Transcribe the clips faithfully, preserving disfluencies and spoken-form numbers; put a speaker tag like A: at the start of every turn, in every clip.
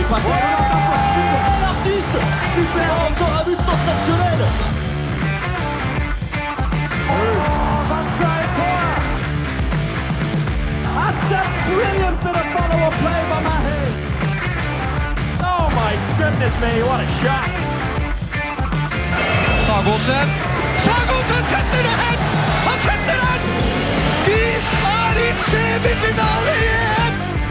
A: passe super, l'artiste, super, encore un but sensationnel. vingt-cinq points. That's a brilliant bit of follow-up play by Mahe. Oh my goodness me, what a shot.
B: Sagosen. Sagosen setter det hen! Han setter den! De er i semifinale igjen!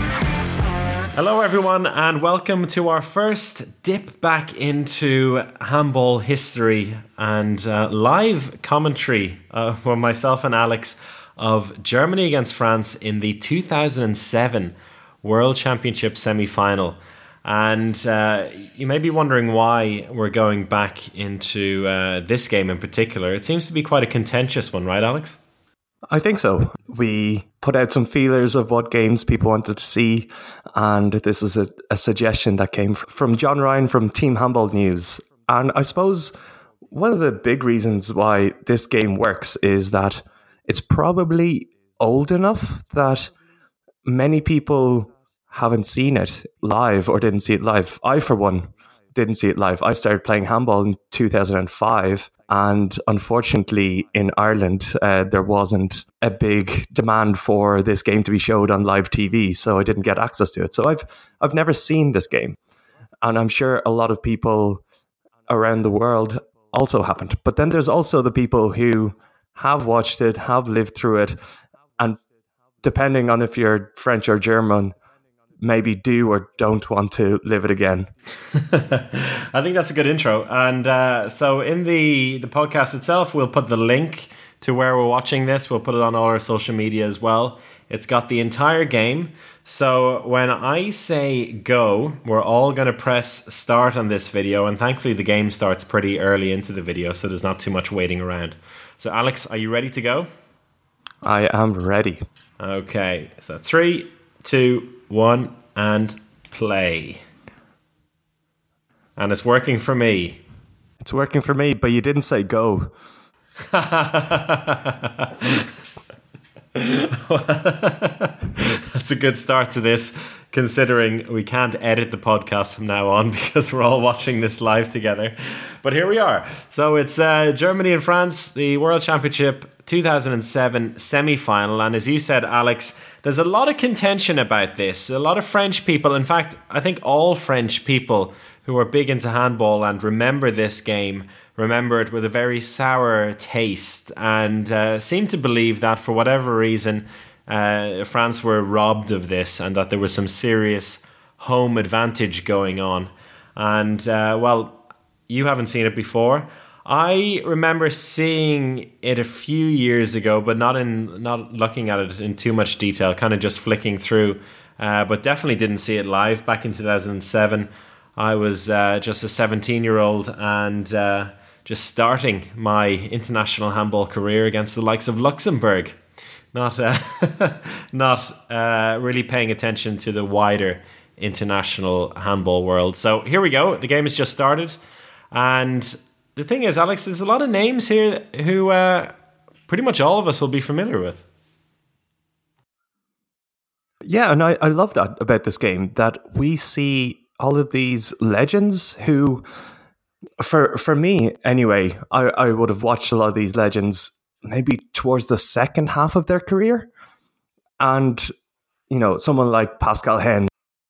C: Hello everyone and welcome to our first dip back into handball history and uh, live commentary uh, from myself and Alex of Germany against France in the two thousand seven World Championship semi-final. And uh, you may be wondering why we're going back into uh, this game in particular. It seems to be quite a contentious one, right, Alex?
D: I think so. We put out some feelers of what games people wanted to see, and this is a, a suggestion that came from John Ryan from Team Handball News. And I suppose one of the big reasons why this game works is that it's probably old enough that many people haven't seen it live or didn't see it live. I, for one, didn't see it live. I started playing handball in two thousand five, and unfortunately in Ireland uh, there wasn't a big demand for this game to be showed on live T V, so I didn't get access to it. So I've I've never seen this game, and I'm sure a lot of people around the world also haven't. But then there's also the people who have watched it, have lived through it, and depending on if you're French or German, maybe do or don't want to live it again.
C: I think that's a good intro. And uh, so in the, the podcast itself, we'll put the link to where we're watching this. We'll put it on all our social media as well. It's got the entire game. So when I say go, we're all going to press start on this video. And thankfully, the game starts pretty early into the video, so there's not too much waiting around. So Alex, are you ready to go?
D: I am ready.
C: Okay. So three, two, one, and play. And it's working for me.
D: It's working for me, but you didn't say go.
C: That's a good start to this, considering we can't edit the podcast from now on because we're all watching this live together. But here we are. So it's uh, Germany and France, the World Championship two thousand seven semi-final. And as you said, Alex, there's a lot of contention about this. A lot of French people, in fact, I think all French people who are big into handball and remember this game, remember it with a very sour taste and uh, seem to believe that for whatever reason, uh, France were robbed of this and that there was some serious home advantage going on. And, uh, well, you haven't seen it before. I remember seeing it a few years ago, but not in not looking at it in too much detail, kind of just flicking through, uh, but definitely didn't see it live back in two thousand seven. I was uh, just a seventeen-year-old and uh, just starting my international handball career against the likes of Luxembourg, not uh, not uh, really paying attention to the wider international handball world. So here we go. The game has just started, and the thing is, Alex, there's a lot of names here who uh, pretty much all of us will be familiar with.
D: Yeah, and I, I love that about this game, that we see all of these legends who, for for me anyway, I, I would have watched a lot of these legends maybe towards the second half of their career. And, you know, someone like Pascal Haine,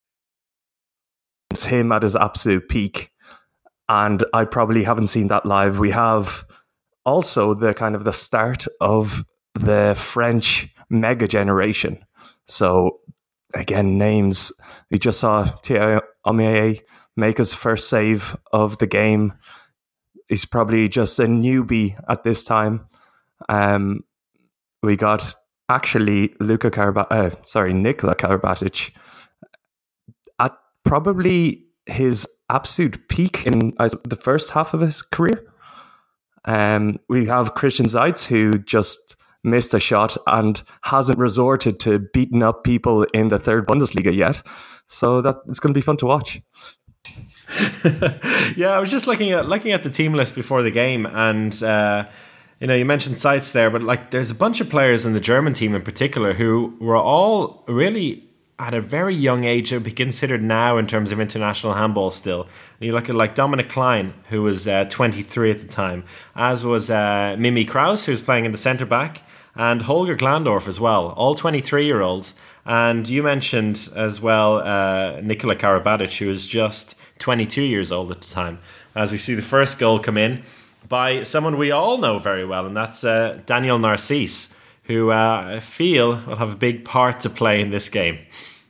D: it's him at his absolute peak. And I probably haven't seen that live. We have also the kind of the start of the French mega generation. So again, names. We just saw Thierry Omeyer make his first save of the game. He's probably just a newbie at this time. Um, we got actually Luka Karba- uh, sorry, Nikola Karabatic at probably his absolute peak in uh, the first half of his career. Um, we have Christian Zeitz, who just missed a shot and hasn't resorted to beating up people in the third Bundesliga yet. So that it's going to be fun to watch.
C: Yeah, I was just looking at looking at the team list before the game, and uh, you know, you mentioned Zeitz there, but like, there's a bunch of players in the German team in particular who were all really at a very young age, it would be considered now in terms of international handball still. And you look at like Dominic Klein, who was uh, twenty-three at the time, as was uh, Mimi Kraus, who was playing in the centre back, and Holger Glandorf as well, all twenty-three-year-olds. And you mentioned as well uh, Nikola Karabatic, who was just twenty-two years old at the time. As we see the first goal come in by someone we all know very well, and that's uh, Daniel Narcisse, who uh, I feel will have a big part to play in this game.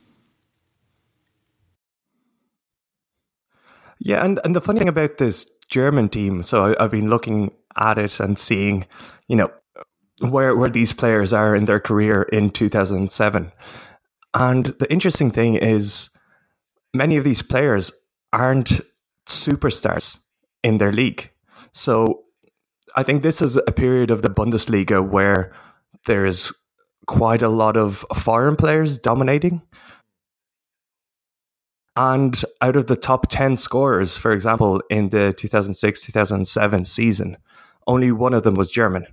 D: Yeah, and, and the funny thing about this German team, so I, I've been looking at it and seeing, you know, where where these players are in their career in two thousand seven. And the interesting thing is many of these players aren't superstars in their league. So I think this is a period of the Bundesliga where there's quite a lot of foreign players dominating. And out of the top ten scorers, for example, in the two thousand six two thousand seven season, only one of them was German.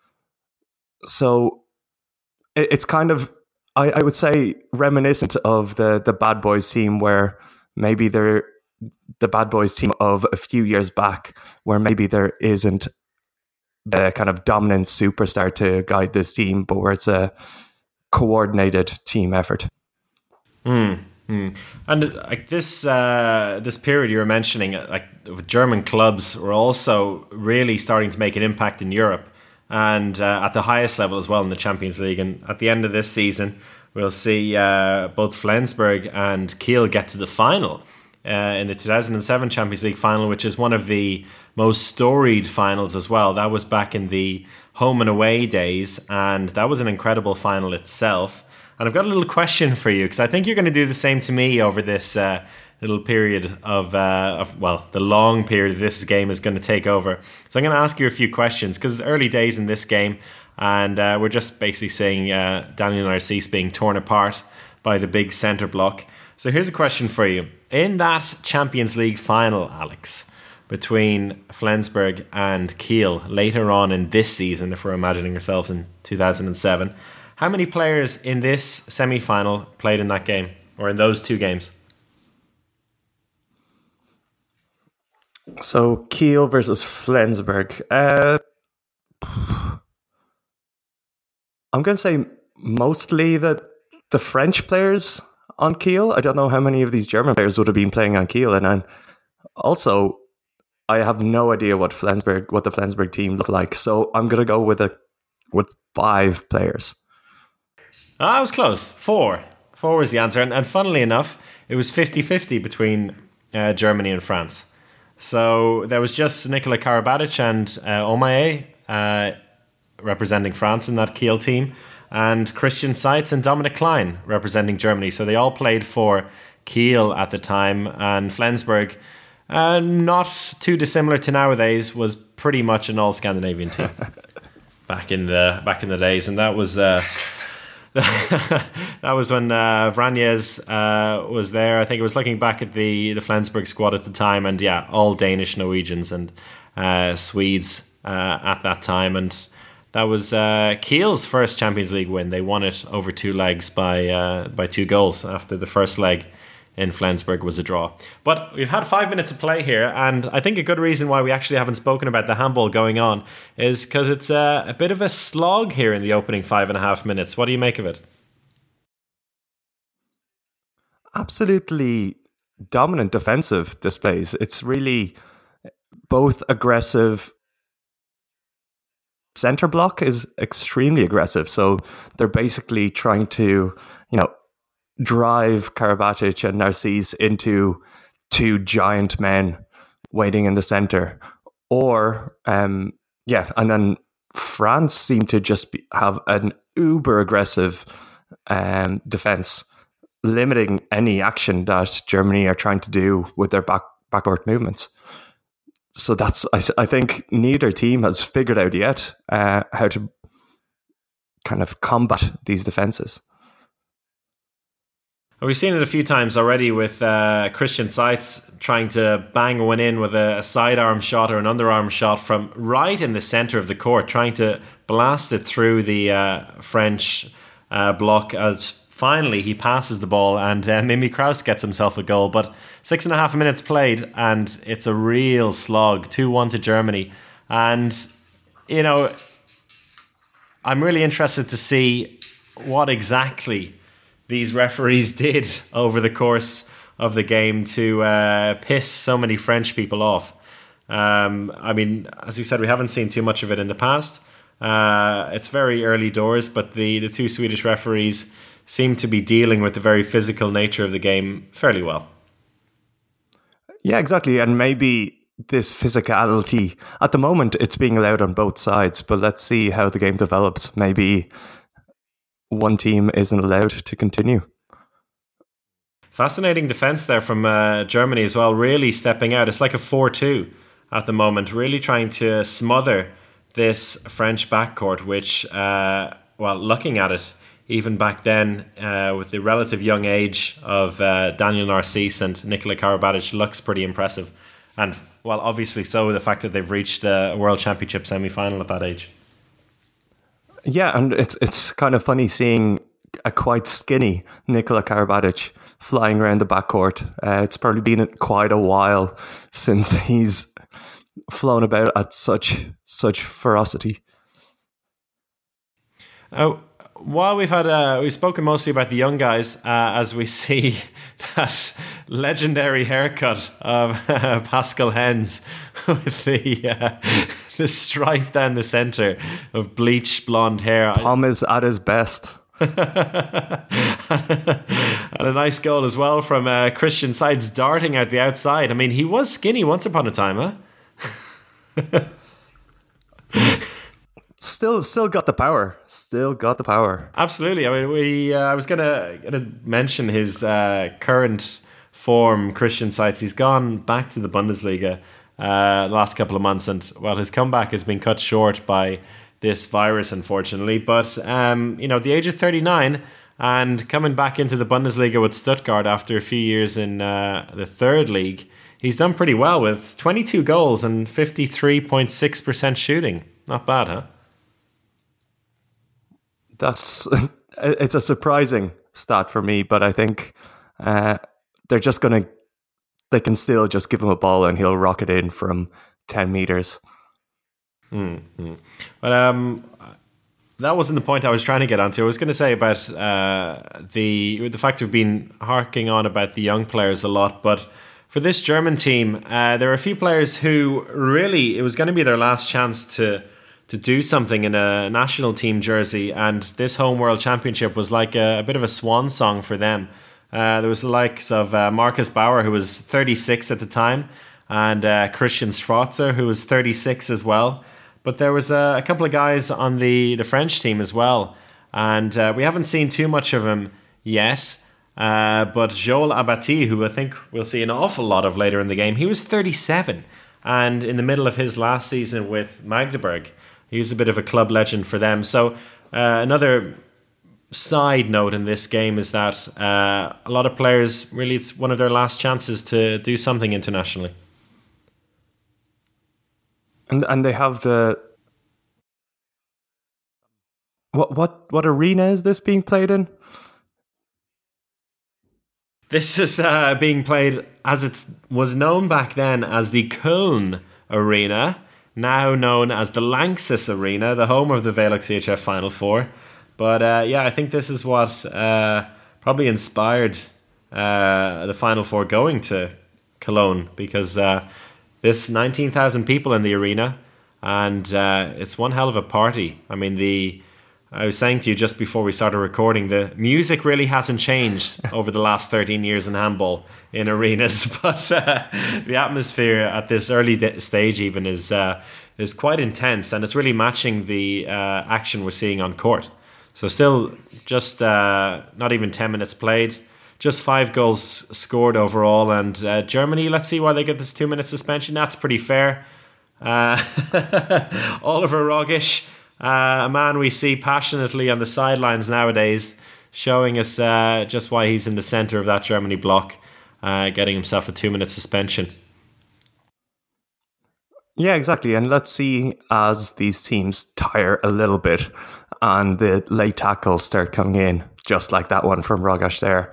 D: So it's kind of, I, I would say, reminiscent of the, the Bad Boys team, where maybe they're the Bad Boys team of a few years back, where maybe there isn't the kind of dominant superstar to guide this team, but where it's a coordinated team effort.
C: Mm. Mm. And like this, uh, this period you were mentioning, like German clubs were also really starting to make an impact in Europe, and uh, at the highest level as well in the Champions League. And at the end of this season, we'll see uh, both Flensburg and Kiel get to the final uh, in the two thousand seven Champions League final, which is one of the most storied finals as well. That was back in the home and away days, and that was an incredible final itself. And I've got a little question for you, because I think you're going to do the same to me over this uh, little period of, uh, of, well, the long period this game is going to take over. So I'm going to ask you a few questions, because it's early days in this game, and uh, we're just basically seeing uh, Daniel Narcisse being torn apart by the big centre block. So here's a question for you. In that Champions League final, Alex, between Flensburg and Kiel later on in this season, if we're imagining ourselves in two thousand seven, how many players in this semi-final played in that game, or in those two games?
D: So Kiel versus Flensburg. Uh, I'm going to say mostly the the French players on Kiel. I don't know how many of these German players would have been playing on Kiel, and then also I have no idea what Flensburg, what the Flensburg team looked like. So I'm going to go with a with five players.
C: Ah, I was close. Four. Four was the answer. And, and funnily enough, it was fifty-fifty between uh, Germany and France. So there was just Nikola Karabatic and uh, Omaye uh, representing France in that Kiel team, and Christian Seitz and Dominic Klein representing Germany. So they all played for Kiel at the time, and Flensburg, uh, not too dissimilar to nowadays, was pretty much an all-Scandinavian team back in the back in the days. And that was... Uh, that was when uh, Vranjes uh, was there. I think it was looking back at the, the Flensburg squad at the time, and yeah, all Danish, Norwegians and uh, Swedes uh, at that time. And that was uh, Kiel's first Champions League win. They won it over two legs by uh, by two goals after the first leg in Flensburg was a draw. But we've had five minutes of play here, and I think a good reason why we actually haven't spoken about the handball going on is because it's a, a bit of a slog here in the opening five and a half minutes. What do you make of it?
D: Absolutely dominant defensive displays. It's really both aggressive. Center block is extremely aggressive, so they're basically trying to, you know, drive Karabatic and Narcisse into two giant men waiting in the center. Or, um, yeah, and then France seem to just be, have an uber aggressive um, defense, limiting any action that Germany are trying to do with their back backward movements. So that's, I, I think neither team has figured out yet uh, how to kind of combat these defenses.
C: We've seen it a few times already with uh, Christian Seitz trying to bang one in with a, a sidearm shot or an underarm shot from right in the centre of the court, trying to blast it through the uh, French uh, block as finally he passes the ball and uh, Mimi Kraus gets himself a goal. But six and a half minutes played and it's a real slog, two one to Germany. And, you know, I'm really interested to see what exactly these referees did over the course of the game to uh, piss so many French people off. Um, I mean, as you said, we haven't seen too much of it in the past. Uh, it's very early doors, but the, the two Swedish referees seem to be dealing with the very physical nature of the game fairly well.
D: Yeah, exactly. And maybe this physicality, at the moment, it's being allowed on both sides, but let's see how the game develops. Maybe one team isn't allowed to continue.
C: Fascinating defense there from uh, Germany as well, really stepping out. It's like a four two at the moment, really trying to smother this French backcourt, which, uh, well, looking at it, even back then, uh, with the relative young age of uh, Daniel Narcisse and Nikola Karabatic, looks pretty impressive. And, well, obviously so, the fact that they've reached a World Championship semi-final at that age.
D: Yeah, and it's it's kind of funny seeing a quite skinny Nikola Karabatic flying around the backcourt. Uh, it's probably been quite a while since he's flown about at such such ferocity.
C: Oh, while we've had uh, we've spoken mostly about the young guys, uh, as we see that legendary haircut of uh, Pascal Hens with the uh, the stripe down the centre of bleached blonde hair.
D: Pom is at his best.
C: And a nice goal as well from uh, Christian Sides darting out the outside. I mean, he was skinny once upon a time, huh?
D: Still, still got the power. Still got the power.
C: Absolutely. I mean, we. Uh, I was gonna, gonna mention his uh, current form. Christian Seitz. He's gone back to the Bundesliga uh, the last couple of months, and well, his comeback has been cut short by this virus, unfortunately. But um, you know, at the age of thirty-nine, and coming back into the Bundesliga with Stuttgart after a few years in uh, the third league, he's done pretty well with twenty-two goals and fifty-three point six percent shooting. Not bad, huh?
D: That's it's a surprising stat for me, but I think uh, they're just gonna they can still just give him a ball and he'll rock it in from ten meters.
C: Mm-hmm. But um, that wasn't the point I was trying to get onto. I was going to say about uh, the the fact we've been harking on about the young players a lot, but for this German team, uh, there are a few players who really it was going to be their last chance to. to do something in a national team jersey, and this home world championship was like a, a bit of a swan song for them. Uh, there was the likes of uh, Marcus Bauer, who was thirty-six at the time, and uh, Christian Strotzer, who was thirty-six as well. But there was uh, a couple of guys on the, the French team as well, and uh, we haven't seen too much of him yet. Uh, but Joel Abati, who I think we'll see an awful lot of later in the game, he was thirty-seven, and in the middle of his last season with Magdeburg. He was a bit of a club legend for them. So uh, another side note in this game is that uh, a lot of players, really it's one of their last chances to do something internationally.
D: And and they have the... What what what arena is this being played in?
C: This is uh, being played as it was known back then as the Köln Arena, now known as the Lanxess Arena, the home of the Velux C H F Final Four. But uh, yeah, I think this is what uh, probably inspired uh, the Final Four going to Cologne, because uh, this nineteen thousand people in the arena, and uh, it's one hell of a party. I mean, the I was saying to you just before we started recording, the music really hasn't changed over the last thirteen years in handball in arenas, but uh, the atmosphere at this early de- stage even is uh, is quite intense, and it's really matching the uh, action we're seeing on court. So still just uh, not even ten minutes played, just five goals scored overall, and uh, Germany, let's see why they get this two-minute suspension. That's pretty fair. Uh, Oliver Rogisch, Uh, a man we see passionately on the sidelines nowadays, showing us uh, just why he's in the centre of that Germany block, uh, getting himself a two-minute suspension.
D: Yeah, exactly. And let's see, as these teams tire a little bit and the late tackles start coming in, just like that one from Rogash there.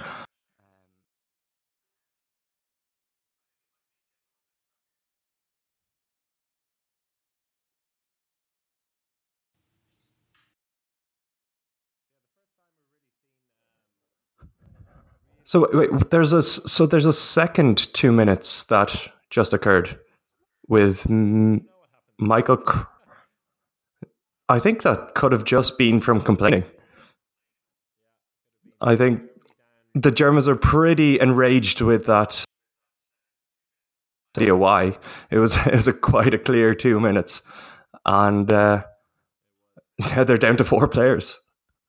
D: So wait, there's a so there's a second two minutes that just occurred with M- Michael. C- I think that could have just been from complaining. I think the Germans are pretty enraged with that. Idea why it was it was a quite a clear two minutes, and uh, they're down to four players.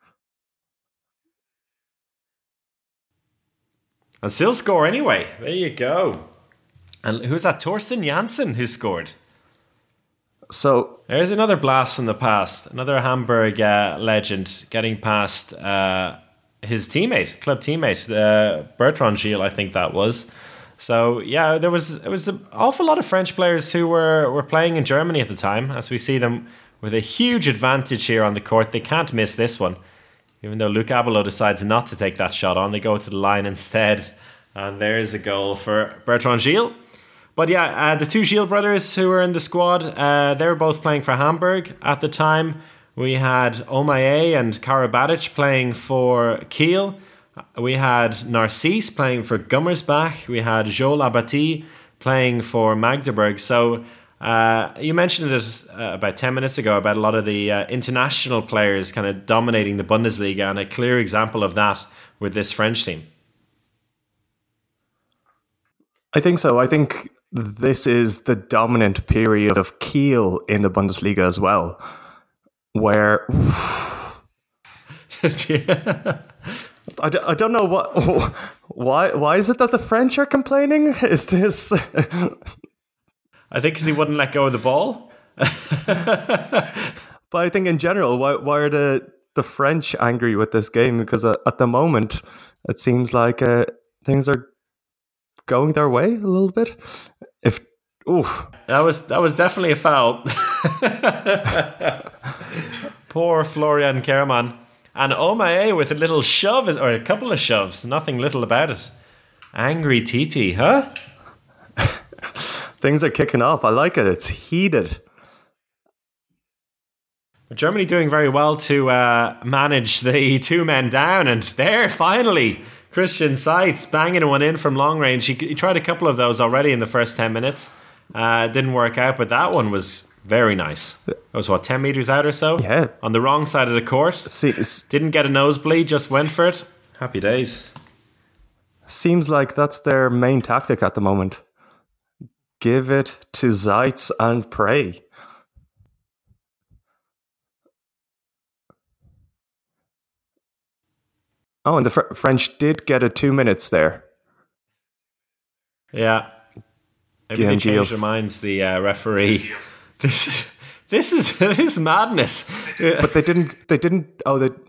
C: And still score anyway. There you go. And who's that? Torsten Janssen who scored.
D: So
C: there's another blast from the past. Another Hamburg uh, legend getting past uh, his teammate, club teammate, uh, Bertrand Gilles, I think that was. So yeah, there was it was an awful lot of French players who were, were playing in Germany at the time, as we see them with a huge advantage here on the court. They can't miss this one. Even though Luc Abelot decides not to take that shot on, they go to the line instead. And there's a goal for Bertrand Gilles. But yeah, uh, the two Gilles brothers who were in the squad, uh, they were both playing for Hamburg at the time. We had Omaye and Karabatic playing for Kiel. We had Narcisse playing for Gummersbach. We had Jo Labati playing for Magdeburg. So uh, you mentioned it uh, about ten minutes ago about a lot of the uh, international players kind of dominating the Bundesliga, and a clear example of that with this French team.
D: I think so. I think this is the dominant period of Kiel in the Bundesliga as well, where
C: yeah.
D: I, d- I don't know what why why is it that the French are complaining? Is this?
C: I think because he wouldn't let go of the ball.
D: But I think in general, why why are the the French angry with this game? Because uh, at the moment, it seems like uh, things are going their way a little bit. If oof,
C: that was that was definitely a foul. Poor Florian Kerman. And Omaye with a little shove, or a couple of shoves, nothing little about it. Angry Titi, huh?
D: Things are kicking off. I like it. It's heated.
C: Germany doing very well to uh, manage the two men down. And there, finally, Christian Seitz banging one in from long range. He, he tried a couple of those already in the first ten minutes. Uh, didn't work out, but that one was very nice. That was, what, ten metres out or so?
D: Yeah.
C: On the wrong side of the court.
D: See,
C: Didn't get a nosebleed, just went for it. Happy days.
D: Seems like that's their main tactic at the moment. Give it to Seitz and pray. Oh, and the Fr- French did get a two minutes there.
C: Yeah. Maybe they changed their minds, the uh, referee. This is this is this is madness.
D: But they didn't. They didn't. Oh, they.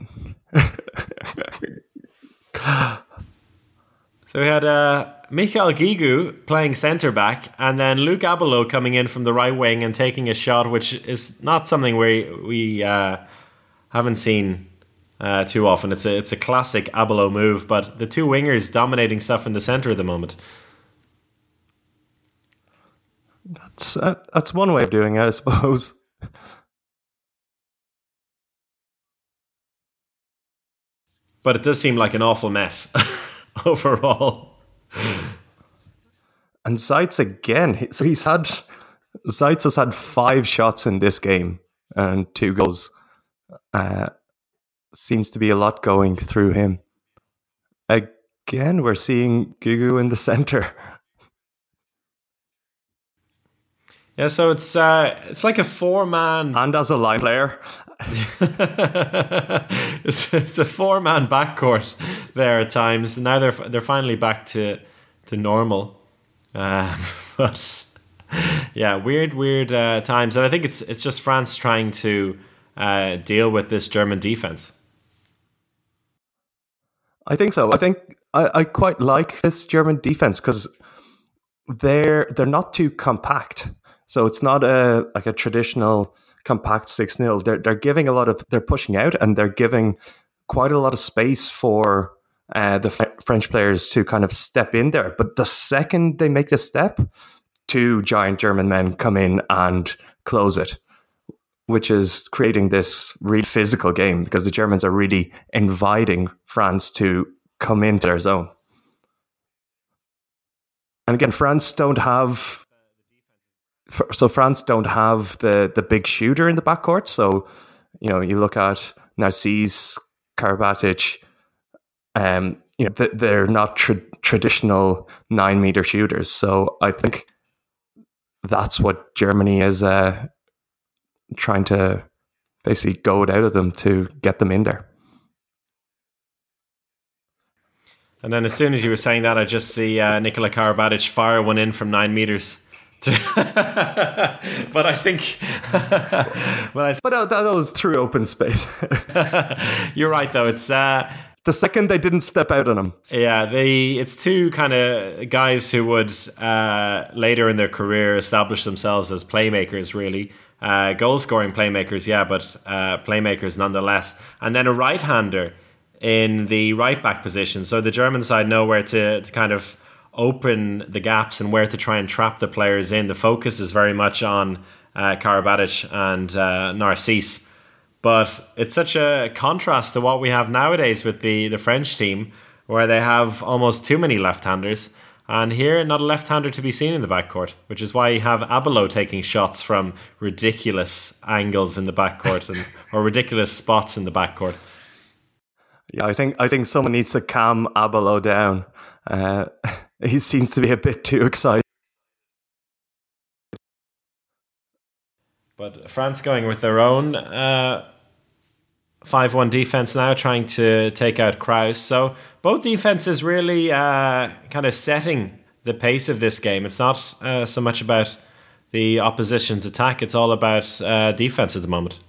C: So we had uh, Michael Gigu playing centre back, and then Luc Abelot coming in from the right wing and taking a shot, which is not something we we uh, haven't seen uh, too often. It's a it's a classic Abelot move, but the two wingers dominating stuff in the centre at the moment.
D: That's uh, that's one way of doing it, I suppose.
C: But it does seem like an awful mess overall.
D: And Seitz again. So he's had Seitz has had five shots in this game and two goals. Uh, seems to be a lot going through him. Again, we're seeing Gugu in the centre.
C: Yeah, so it's uh, it's like a four-man...
D: And as a line player.
C: it's, it's a four-man backcourt there at times. Now they're they're finally back to to normal. Uh, but yeah, weird, weird uh, times. And I think it's it's just France trying to uh, deal with this German defense.
D: I think so. I think I, I quite like this German defense because they're they're not too compact. So it's not a like a traditional compact six nil. They're they're giving a lot of they're pushing out, and they're giving quite a lot of space for uh, the F- French players to kind of step in there. But the second they make the step, two giant German men come in and close it, which is creating this real physical game because the Germans are really inviting France to come into their zone. And again, France don't have so France don't have the the big shooter in the backcourt. So, you know, you look at Narcisse, Karabatic, um, you know, they're not tra- traditional nine meter shooters. So I think that's what Germany is uh, trying to basically goad out of them to get them in there.
C: And then as soon as you were saying that, I just see uh, Nikola Karabatic fire one in from nine meters. but I think,
D: but, I, but that, that was through open space.
C: You're right, though. It's uh,
D: the second they didn't step out on him.
C: Yeah, they. It's two kind of guys who would uh, later in their career establish themselves as playmakers, really. Uh, goal-scoring playmakers, yeah, but uh, playmakers nonetheless. And then a right-hander in the right-back position. So the German side know where to, to kind of open the gaps and where to try and trap the players in. The focus is very much on uh, Karabatic and uh, Narcisse. But it's such a contrast to what we have nowadays with the, the French team, where they have almost too many left-handers. And here, not a left-hander to be seen in the backcourt, which is why you have Abelot taking shots from ridiculous angles in the backcourt and or ridiculous spots in the backcourt.
D: Yeah, I think I think someone needs to calm Abelot down. Uh, he seems to be a bit too excited.
C: But France going with their own uh, five one defense now, trying to take out Kraus. So both defenses really uh, kind of setting the pace of this game. It's not uh, so much about the opposition's attack. It's all about uh, defense at the moment.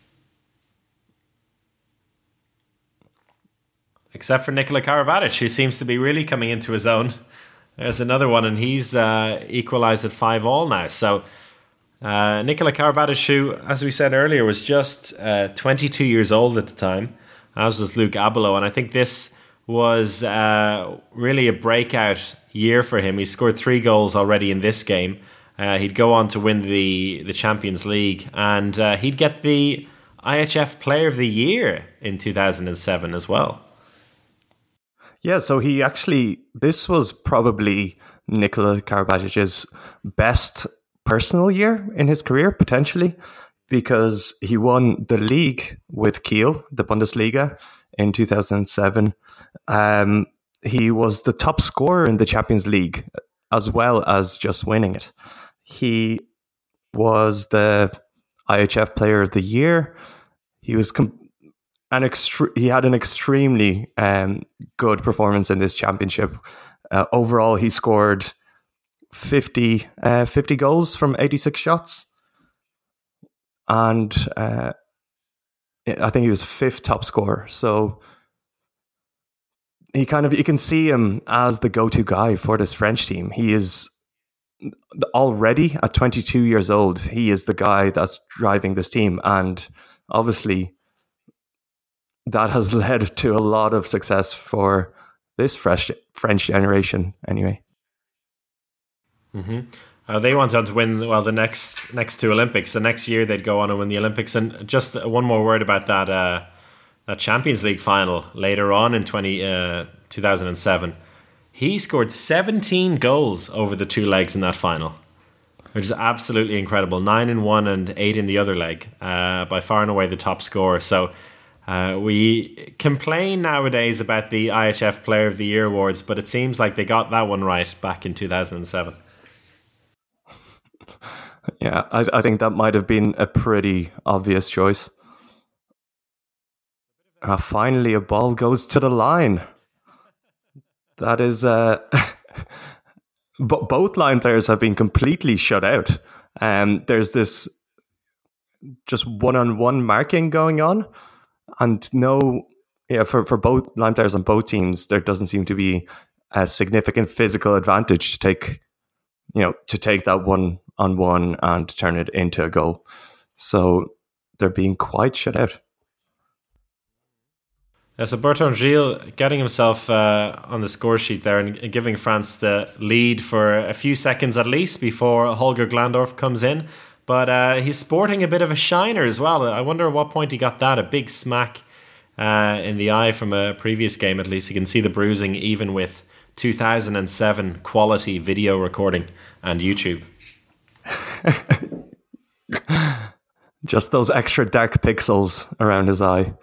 C: Except for Nikola Karabatic, who seems to be really coming into his own. There's another one, and he's uh, equalised at five all now. So uh, Nikola Karabatic, who, as we said earlier, was just uh, twenty-two years old at the time, as was Luc Abelot. And I think this was uh, really a breakout year for him. He scored three goals already in this game. Uh, he'd go on to win the, the Champions League, and uh, he'd get the I H F Player of the Year in two thousand seven as well.
D: Yeah, so he actually, this was probably Nikola Karabatic's best personal year in his career, potentially, because he won the league with Kiel, the Bundesliga, in two thousand seven. Um, he was the top scorer in the Champions League, as well as just winning it. He was the I H F Player of the Year. He was com- an extre- he had an extremely um, good performance in this championship. Uh, overall, he scored fifty, uh, fifty goals from eighty-six shots. And uh, I think he was fifth top scorer. So he kind of, you can see him as the go-to guy for this French team. He is already at twenty-two years old. He is the guy that's driving this team. And obviously that has led to a lot of success for this fresh French generation anyway.
C: Mm-hmm. Uh, they went on to win, well, the next next two Olympics. The next year they'd go on and win the Olympics. And just one more word about that uh, that Champions League final later on in twenty, uh, two thousand seven. He scored seventeen goals over the two legs in that final, which is absolutely incredible. Nine in one and eight in the other leg. Uh, by far and away the top scorer. So uh, we complain nowadays about the I H F Player of the Year awards, but it seems like they got that one right back in two thousand seven.
D: Yeah, I, I think that might have been a pretty obvious choice. Uh, finally, a ball goes to the line. That is... Uh, but both line players have been completely shut out. Um, there's this just one-on-one marking going on. And no... Yeah, for, for both line players on both teams, there doesn't seem to be a significant physical advantage to take... You know, to take that one on one and turn it into a goal. So they're being quite shut out.
C: Yeah, so Bertrand Gilles getting himself uh, on the score sheet there and giving France the lead for a few seconds at least before Holger Glandorf comes in. But uh, he's sporting a bit of a shiner as well. I wonder at what point he got that, a big smack uh, in the eye from a previous game at least. You can see the bruising even with two thousand seven quality video recording and YouTube.
D: Just those extra dark pixels around his eye.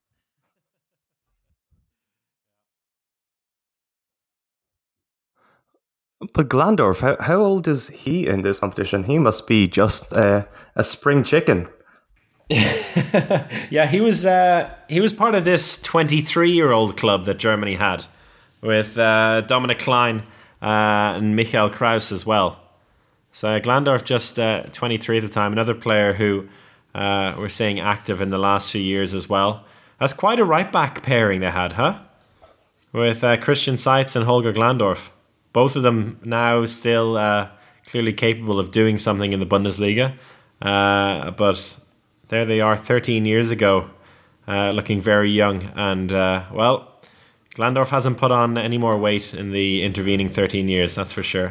D: But Glandorf, how, how old is he in this competition? He must be just uh, a spring chicken.
C: Yeah, he was uh, he was part of this twenty-three-year-old club that Germany had with uh, Dominic Klein uh, and Michael Kraus as well. So Glandorf just uh, twenty-three at the time, another player who uh, we're seeing active in the last few years as well. That's quite a right-back pairing they had, huh? With uh, Christian Seitz and Holger Glandorf. Both of them now still uh, clearly capable of doing something in the Bundesliga. Uh, but there they are thirteen years ago, uh, looking very young. And, uh, well, Glandorf hasn't put on any more weight in the intervening thirteen years, that's for sure.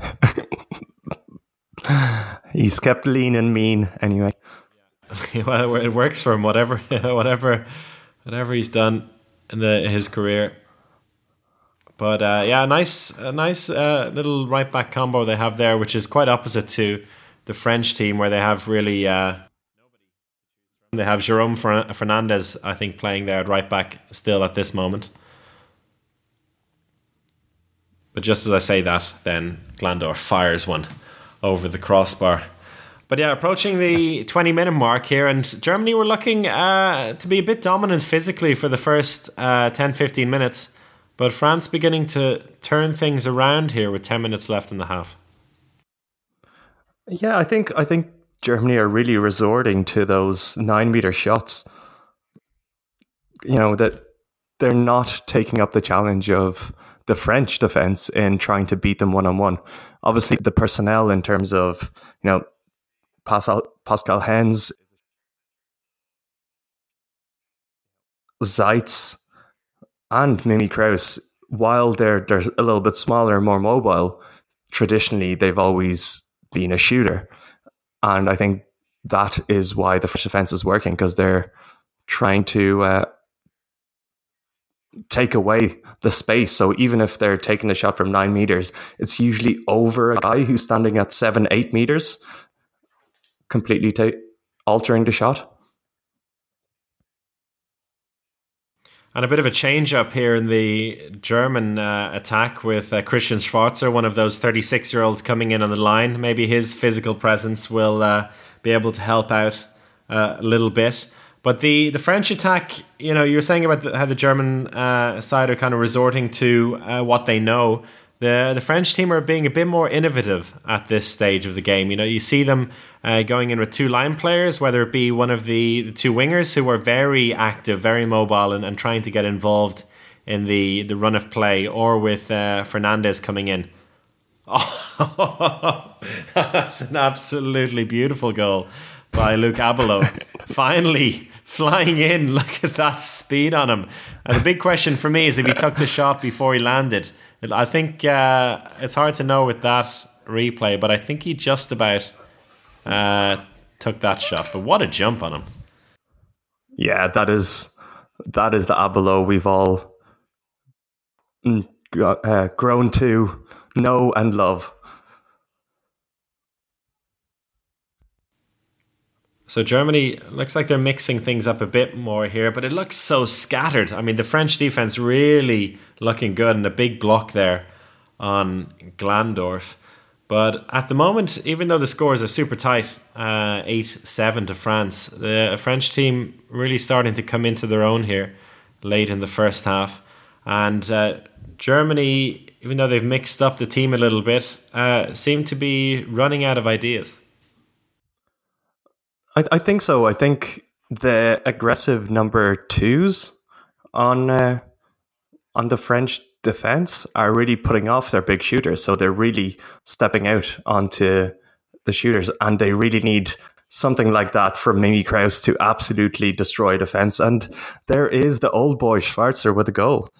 D: He's kept lean and mean anyway.
C: Well, it works for him, whatever whatever, whatever he's done in the, his career. But uh, yeah, nice, a nice uh, little right back combo they have there, which is quite opposite to the French team, where they have really uh, they have Jerome Fernandez, I think, playing there at right back still at this moment. But just as I say that, then Glandorf fires one over the crossbar. But yeah, approaching the twenty minute mark here, and Germany were looking uh, to be a bit dominant physically for the first uh, ten to fifteen minutes. But France beginning to turn things around here with ten minutes left in the half.
D: Yeah, I think I think Germany are really resorting to those nine meter shots. You know, that they're not taking up the challenge of the French defense in trying to beat them one on one. Obviously, the personnel in terms of, you know, Pascal Pascal Hens, Zeitz, and Mimi Kraus, while they're they're a little bit smaller, more mobile, traditionally they've always been a shooter. And I think that is why the French defense is working, because they're trying to uh, take away the space. So even if they're taking the shot from nine meters, it's usually over a guy who's standing at seven, eight meters, completely ta- altering the shot.
C: And a bit of a change up here in the German uh, attack with uh, Christian Schwarzer, one of those thirty-six-year-olds coming in on the line. Maybe his physical presence will uh, be able to help out uh, a little bit. But the, the French attack, you know, you were saying about the, how the German uh, side are kind of resorting to uh, what they know. The the French team are being a bit more innovative at this stage of the game. You know, you see them uh, going in with two line players, whether it be one of the, the two wingers who are very active, very mobile, and, and trying to get involved in the, the run of play, or with uh, Fernandez coming in. Oh, that's an absolutely beautiful goal by Luc Abelot. Finally flying in. Look at that speed on him. And the big question for me is if he took the shot before he landed. I think uh, it's hard to know with that replay, but I think he just about uh, took that shot. But what a jump on him.
D: Yeah, that is that is the Abelot we've all uh, grown to know and love.
C: So Germany looks like they're mixing things up a bit more here, but it looks so scattered. I mean, the French defense really looking good, and a big block there on Glandorf. But at the moment, even though the scores are super tight, uh, eight seven to France, the French team really starting to come into their own here late in the first half. And uh, Germany, even though they've mixed up the team a little bit, uh, seem to be running out of ideas.
D: I, I think so. I think the aggressive number twos on uh, on the French defense are really putting off their big shooters. So they're really stepping out onto the shooters, and they really need something like that from Mimi Kraus to absolutely destroy defense. And there is the old boy Schwarzer with a goal.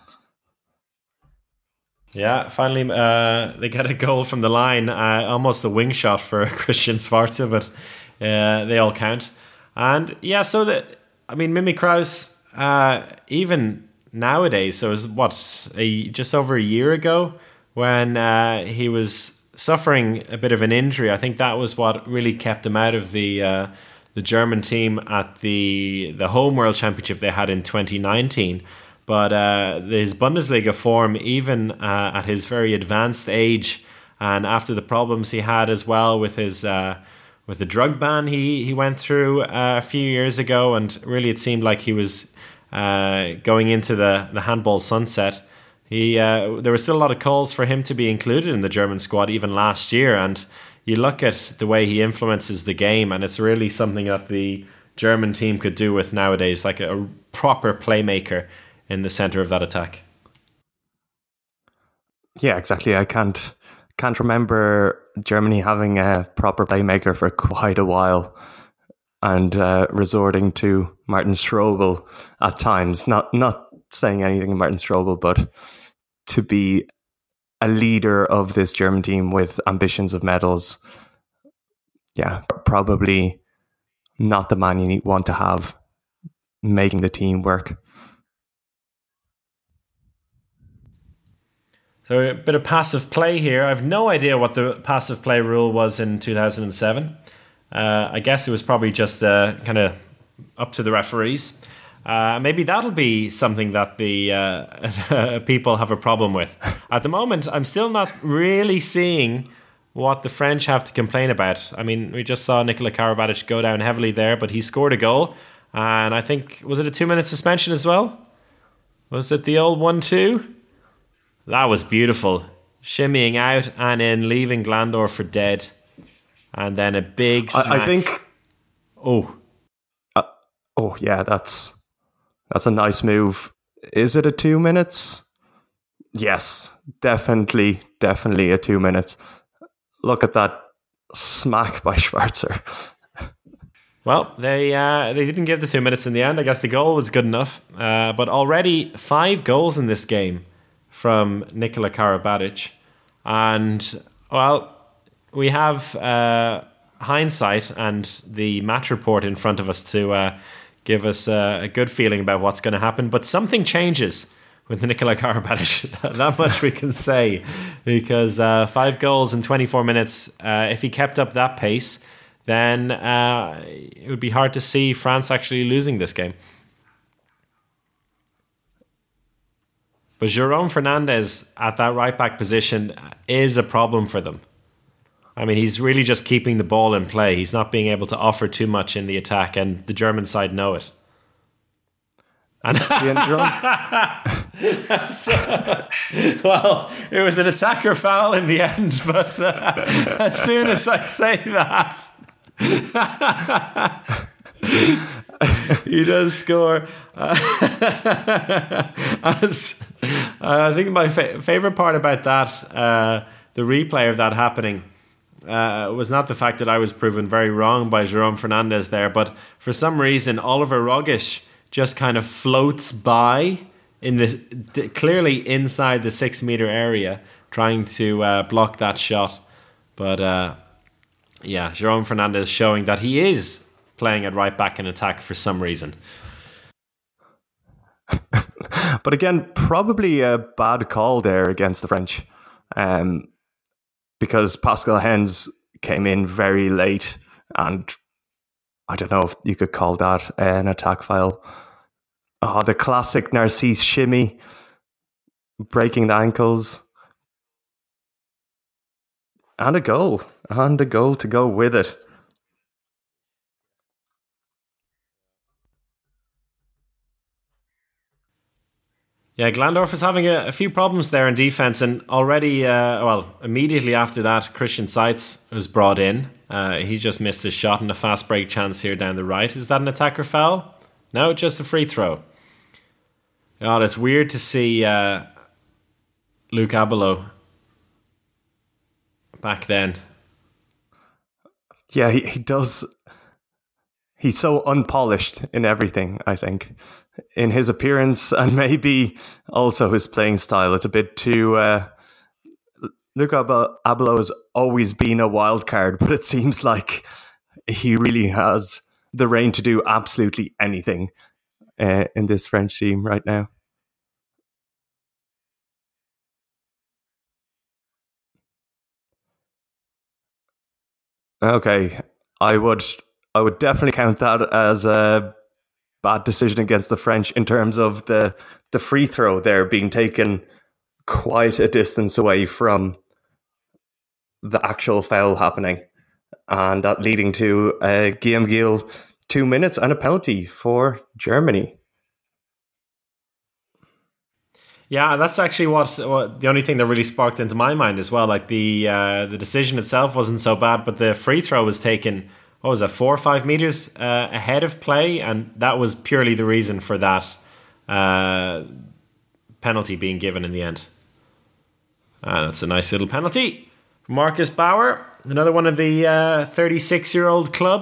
C: Yeah, finally uh, they get a goal from the line, uh, almost a wing shot for Christian Schwarzer, but uh, they all count. And yeah, so that I mean, Mimi Kraus, uh, even nowadays, so it was what a, just over a year ago when uh, he was suffering a bit of an injury. I think that was what really kept him out of the uh, the German team at the the home World Championship they had in twenty nineteen. But uh, his Bundesliga form, even uh, at his very advanced age, and after the problems he had as well with his uh, with the drug ban he he went through uh, a few years ago, and really it seemed like he was uh, going into the the handball sunset. He uh, there were still a lot of calls for him to be included in the German squad even last year, and you look at the way he influences the game, and it's really something that the German team could do with nowadays, like a, a proper playmaker in the center of that attack.
D: Yeah, exactly. I can't can't remember Germany having a proper playmaker for quite a while, and uh, resorting to Martin Strobel at times. Not not saying anything Martin Strobel, but to be a leader of this German team with ambitions of medals. Yeah, probably not the man you need, want to have making the team work.
C: So a bit of passive play here. I have no idea what the passive play rule was in two thousand seven. Uh, I guess it was probably just uh, kind of up to the referees. Uh, maybe that'll be something that the uh, people have a problem with. At the moment, I'm still not really seeing what the French have to complain about. I mean, we just saw Nikola Karabatic go down heavily there, but he scored a goal. And I think, was it a two-minute suspension as well? Was it the old one two? That was beautiful. Shimmying out and in, leaving Glandorf for dead. And then a big smack.
D: I, I think...
C: Oh.
D: Uh, oh, yeah, that's that's a nice move. Is it a two minutes? Yes, definitely, definitely a two minutes. Look at that smack by Schwarzer.
C: Well, they uh, they didn't give the two minutes in the end. I guess the goal was good enough. Uh, but already five goals in this game from Nikola Karabatic. And, well, we have uh, hindsight and the match report in front of us to uh, give us uh, a good feeling about what's going to happen. But something changes with Nikola Karabatic. That much we can say. Because uh, five goals in twenty-four minutes, uh, if he kept up that pace, then uh, it would be hard to see France actually losing this game. But Jerome Fernandez at that right-back position is a problem for them. I mean, he's really just keeping the ball in play. He's not being able to offer too much in the attack, and the German side know it. And so, well, it was an attacker foul in the end, but uh, as soon as I say that, he does score. Uh, as, uh, I think my fa- favorite part about that, uh, the replay of that happening, uh, was not the fact that I was proven very wrong by Jerome Fernandez there, but for some reason Oliver Rogic just kind of floats by in the d- clearly inside the six meter area, trying to uh, block that shot. But uh, yeah, Jerome Fernandez showing that he is playing at right back in attack for some reason.
D: But again, probably a bad call there against the French, um, because Pascal Hens came in very late, and I don't know if you could call that an attack foul. Oh, the classic Narcisse shimmy, breaking the ankles, and a goal, and a goal to go with it.
C: Yeah, Glandorf is having a, a few problems there in defense, and already, uh, well, immediately after that, Christian Seitz was brought in. Uh, he just missed his shot and a fast break chance here down the right. Is that an attacker foul? No, just a free throw. God, it's weird to see uh, Luke Abelo back then.
D: Yeah, he, he does. He's so unpolished in everything, I think. In his appearance and maybe also his playing style. It's a bit too... Uh, Luca Abelo has always been a wild card, but it seems like he really has the reign to do absolutely anything uh, in this French team right now. Okay, I would I would definitely count that as a bad decision against the French in terms of the the free throw there being taken quite a distance away from the actual foul happening, and that leading to a Guillaume Gil two minutes and a penalty for Germany.
C: Yeah, that's actually what, what the only thing that really sparked into my mind as well. Like the uh, the decision itself wasn't so bad, but the free throw was taken, what was that, four or five meters uh, ahead of play, and that was purely the reason for that uh, penalty being given in the end. Uh, that's a nice little penalty. Marcus Bauer, another one of the uh, thirty-six-year-old club.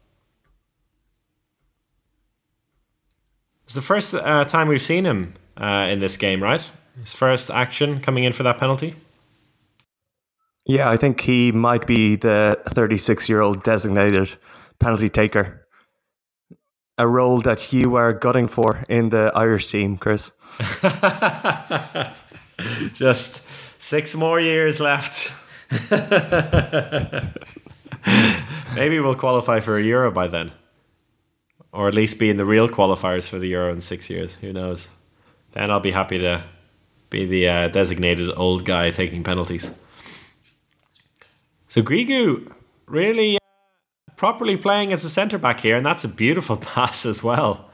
C: It's the first uh, time we've seen him uh, in this game, right? His first action coming in for that penalty.
D: Yeah, I think he might be the thirty-six-year-old designated penalty taker. A role that you are gutting for in the Irish team, Chris.
C: Just six more years left. Maybe we'll qualify for a Euro by then. Or at least be in the real qualifiers for the Euro in six years. Who knows? Then I'll be happy to be the uh, designated old guy taking penalties. So Guigou really uh, properly playing as a centre-back here, and that's a beautiful pass as well.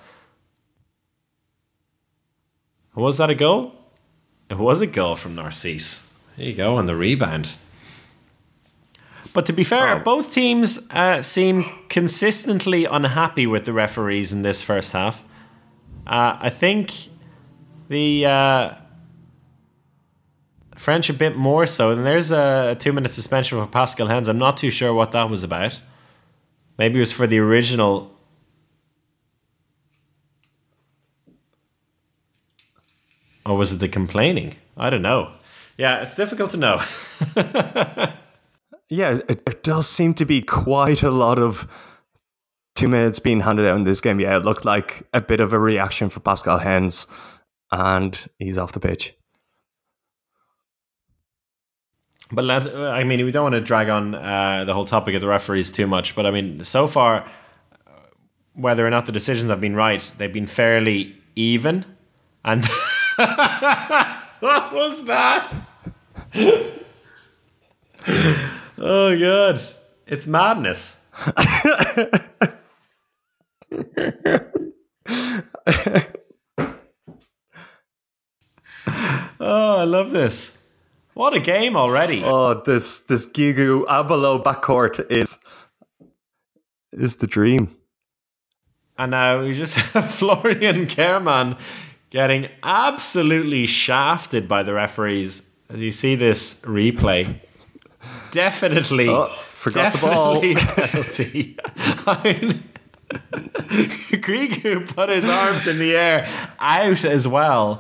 C: Was that a goal? It was a goal from Narcisse. There you go, on the rebound. But to be fair, oh. both teams uh, seem consistently unhappy with the referees in this first half. Uh, I think the uh, French a bit more so. And there's a two-minute suspension for Pascal Hens. I'm not too sure what that was about. Maybe it was for the original. Or was it the complaining? I don't know. Yeah, it's difficult to know.
D: Yeah, it, it does seem to be quite a lot of two minutes being handed out in this game. Yeah, it looked like a bit of a reaction for Pascal Hens, and he's off the pitch.
C: But I mean, we don't want to drag on uh, the whole topic of the referees too much. But I mean, so far, whether or not the decisions have been right, they've been fairly even. And what was that? Oh God, it's madness. Oh, I love this. What a game already.
D: Oh, this this Guigou Abelo backcourt is is the dream.
C: And now we just have Florian Kerman getting absolutely shafted by the referees. As you see this replay, definitely,
D: oh, forgot
C: definitely
D: the ball.
C: Penalty. I mean, Guigou put his arms in the air out as well.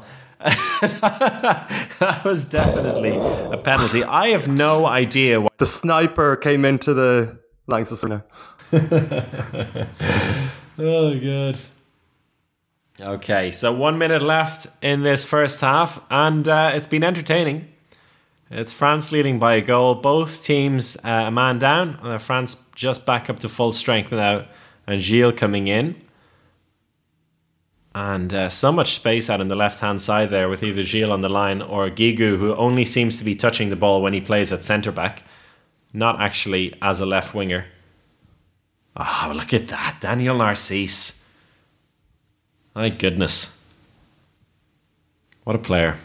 C: That was definitely a penalty. I have no idea what
D: the sniper came into the Lancaster.
C: Oh God. Okay, so one minute left in this first half, and uh, it's been entertaining. It's France leading by a goal. Both teams uh, a man down. Uh, France just back up to full strength now, and Gilles coming in. And uh, so much space out on the left-hand side there with either Gilles on the line or Guigou, who only seems to be touching the ball when he plays at centre-back, not actually as a left winger. Oh, look at that. Daniel Narcisse. My goodness. What a player.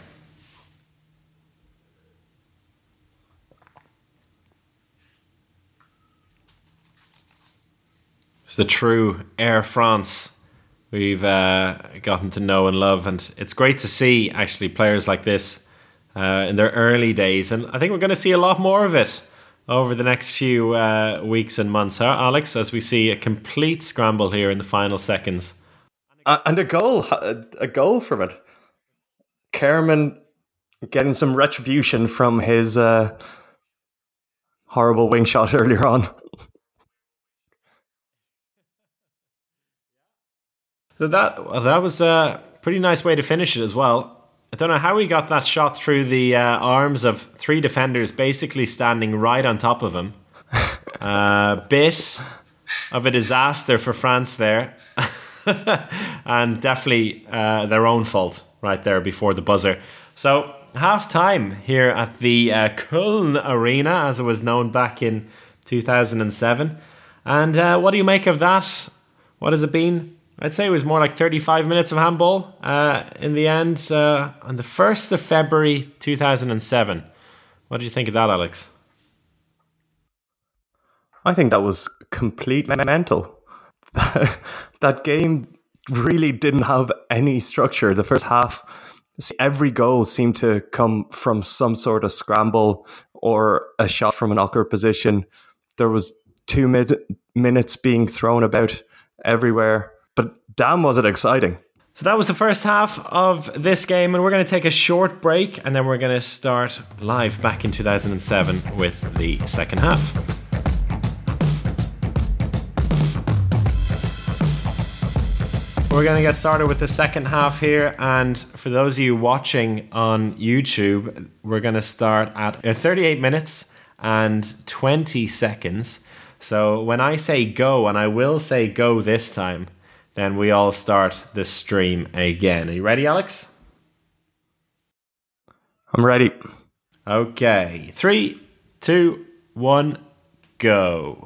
C: It's the true Air France we've uh, gotten to know and love, and it's great to see actually players like this uh, in their early days, and I think we're going to see a lot more of it over the next few uh, weeks and months, huh, Alex, as we see a complete scramble here in the final seconds.
D: Uh, and a goal, a, a goal from it. Kerman getting some retribution from his uh, horrible wing shot earlier on.
C: So that well, that was a pretty nice way to finish it as well. I don't know how he got that shot through the uh, arms of three defenders, basically standing right on top of him. A uh, bit of a disaster for France there. And definitely uh, their own fault right there before the buzzer. So half time here at the uh, Köln Arena, as it was known back in two thousand seven. And uh, what do you make of that? What has it been? I'd say it was more like thirty-five minutes of handball uh, in the end uh, on the first of February two thousand seven. What do you think of that, Alex?
D: I think that was complete mental. That game really didn't have any structure. The first half, every goal seemed to come from some sort of scramble or a shot from an awkward position. There was two min- minutes being thrown about everywhere. But damn, was it exciting.
C: So that was the first half of this game, and we're going to take a short break, and then we're going to start live back in two thousand seven with the second half. We're going to get started with the second half here, and for those of you watching on YouTube, we're going to start at thirty-eight minutes and twenty seconds. So when I say go, and I will say go this time, then we all start the stream again. Are you ready, Alex?
D: I'm ready.
C: Okay. Three, two, one, go.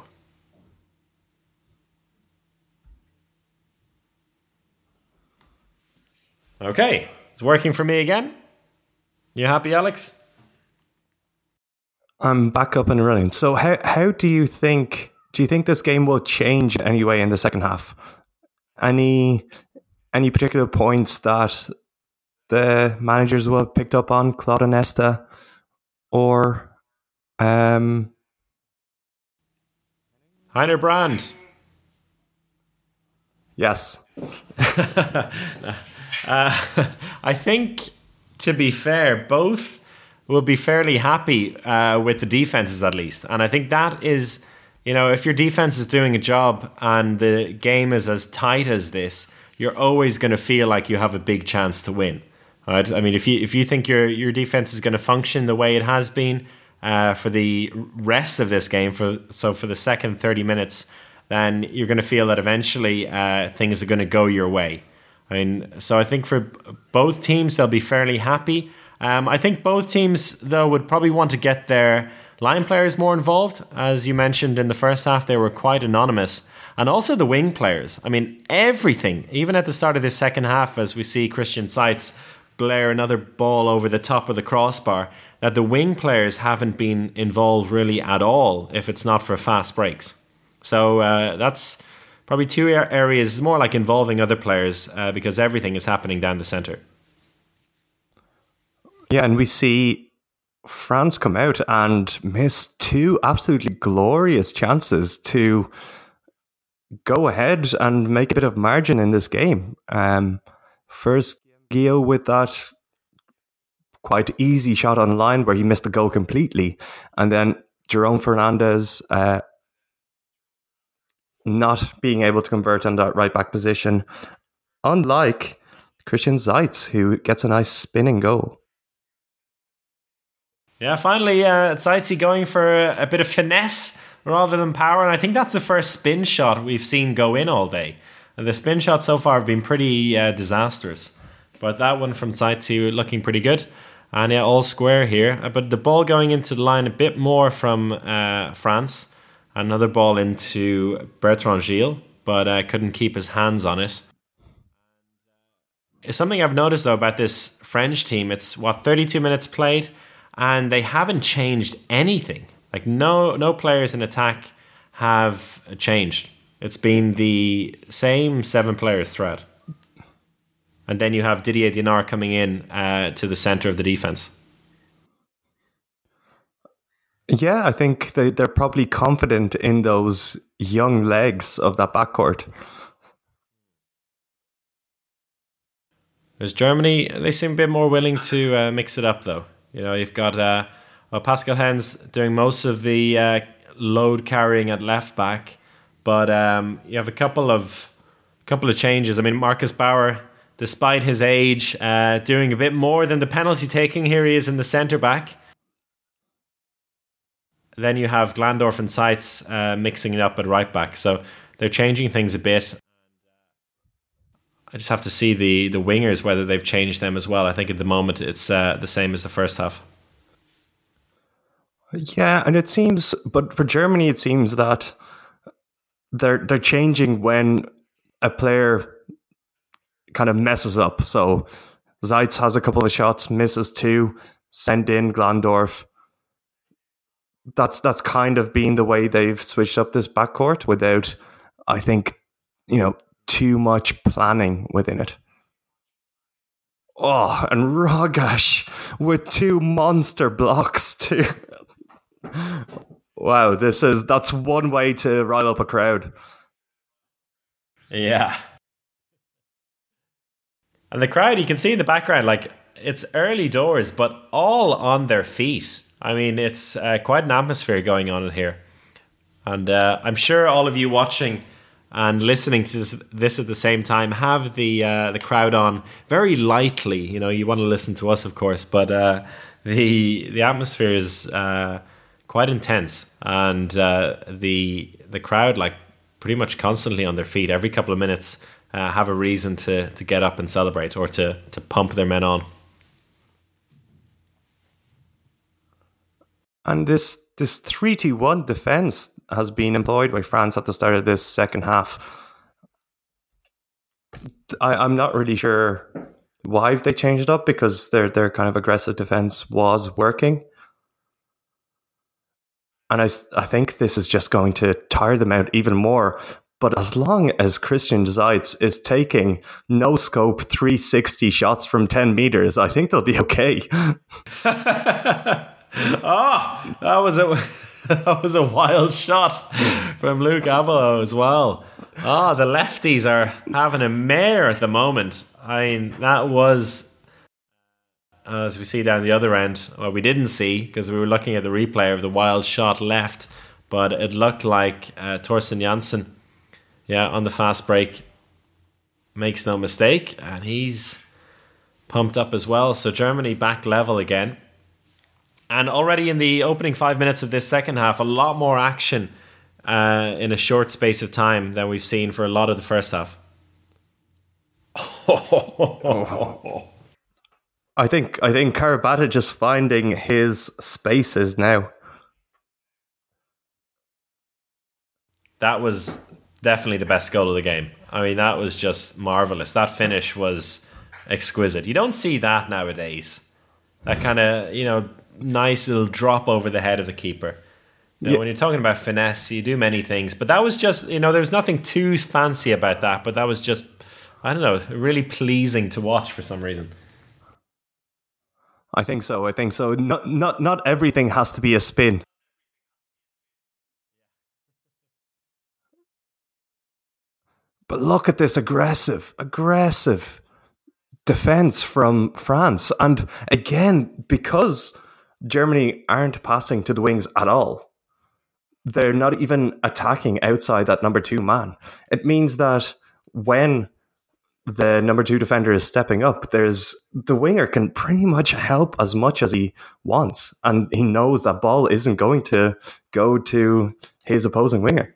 C: Okay. It's working for me again. You happy, Alex?
D: I'm back up and running. So how how do you think, do you think this game will change anyway in the second half? Any any particular points that the managers will have picked up on, Claude and Nesta, or um,
C: Heiner Brand?
D: Yes.
C: uh, I think, to be fair, both will be fairly happy uh, with the defenses at least. And I think that is, you know, if your defense is doing a job and the game is as tight as this, you're always going to feel like you have a big chance to win. Right? I mean, if you if you think your your defense is going to function the way it has been uh, for the rest of this game, for so for the second thirty minutes, then you're going to feel that eventually uh, things are going to go your way. I mean, so I think for both teams, they'll be fairly happy. Um, I think both teams, though, would probably want to get their line players more involved. As you mentioned in the first half, they were quite anonymous. And also the wing players. I mean, everything, even at the start of this second half, as we see Christian Seitz blare another ball over the top of the crossbar, that the wing players haven't been involved really at all if it's not for fast breaks. So uh, that's probably two areas. It's more like involving other players uh, because everything is happening down the centre.
D: Yeah, and we see France come out and miss two absolutely glorious chances to go ahead and make a bit of margin in this game. Um, first, Gio with that quite easy shot on line where he missed the goal completely. And then Jerome Fernandez uh, not being able to convert on that right back position. Unlike Christian Seitz, who gets a nice spinning goal.
C: Yeah, finally, uh, Zeitzi going for a, a bit of finesse rather than power. And I think that's the first spin shot we've seen go in all day. And the spin shots so far have been pretty uh, disastrous. But that one from Zeitzi looking pretty good. And yeah, all square here. Uh, but the ball going into the line a bit more from uh, France. Another ball into Bertrand Gilles, but uh, couldn't keep his hands on it. Something I've noticed, though, about this French team, it's, what, thirty-two minutes played? And they haven't changed anything. Like no no players in attack have changed. It's been the same seven players throughout. And then you have Didier Dinard coming in uh, to the centre of the defence.
D: Yeah, I think they, they're probably confident in those young legs of that backcourt.
C: There's Germany. They seem a bit more willing to uh, mix it up, though. You know, you've got uh, well, Pascal Hens doing most of the uh, load carrying at left back, but um, you have a couple of couple of changes. I mean, Marcus Bauer, despite his age, uh, doing a bit more than the penalty taking. Here he is in the centre back. Then you have Glandorf and Seitz uh, mixing it up at right back. So they're changing things a bit. I just have to see the, the wingers, whether they've changed them as well. I think at the moment it's uh, the same as the first half.
D: Yeah, and it seems, but for Germany, it seems that they're they're changing when a player kind of messes up. So Zeitz has a couple of shots, misses two, send in Glandorf. That's that's kind of been the way they've switched up this backcourt without, I think, you know, too much planning within it. Oh, and Rogash with two monster blocks too. Wow, this is that's one way to rile up a crowd.
C: Yeah. And the crowd, you can see in the background, like, it's early doors, but all on their feet. I mean, it's uh, quite an atmosphere going on in here. And uh, I'm sure all of you watching and listening to this at the same time have the uh, the crowd on very lightly. You know, you want to listen to us, of course, but uh, the the atmosphere is uh, quite intense, and uh, the the crowd, like, pretty much constantly on their feet. Every couple of minutes, uh, have a reason to to get up and celebrate or to to pump their men on.
D: And this this three two one defence has been employed by France at the start of this second half. I, I'm not really sure why they changed it up, because their their kind of aggressive defence was working. And I, I think this is just going to tire them out even more. But as long as Christian Zeitz is taking no-scope three sixty shots from ten metres, I think they'll be okay.
C: Oh, that was a that was a wild shot from Luke Abelo as well. Oh, the lefties are having a mare at the moment. I mean, that was, uh, as we see down the other end, well, we didn't see because we were looking at the replay of the wild shot left, but it looked like uh, Torsten Janssen, yeah, on the fast break, makes no mistake, and he's pumped up as well. So Germany back level again. And already in the opening five minutes of this second half, a lot more action uh, in a short space of time than we've seen for a lot of the first half.
D: I think I think Karabatic just finding his spaces now.
C: That was definitely the best goal of the game. I mean, that was just marvellous. That finish was exquisite. You don't see that nowadays. That kind of, you know, nice little drop over the head of the keeper. You know, yeah. When you're talking about finesse, you do many things, but that was just, you know, there was nothing too fancy about that, but that was just, I don't know, really pleasing to watch for some reason.
D: I think so. I think so. Not not not everything has to be a spin. But look at this aggressive, aggressive defense from France. And again, because Germany aren't passing to the wings at all, they're not even attacking outside that number two man. It means that when the number two defender is stepping up, there's the winger can pretty much help as much as he wants. And he knows that ball isn't going to go to his opposing winger.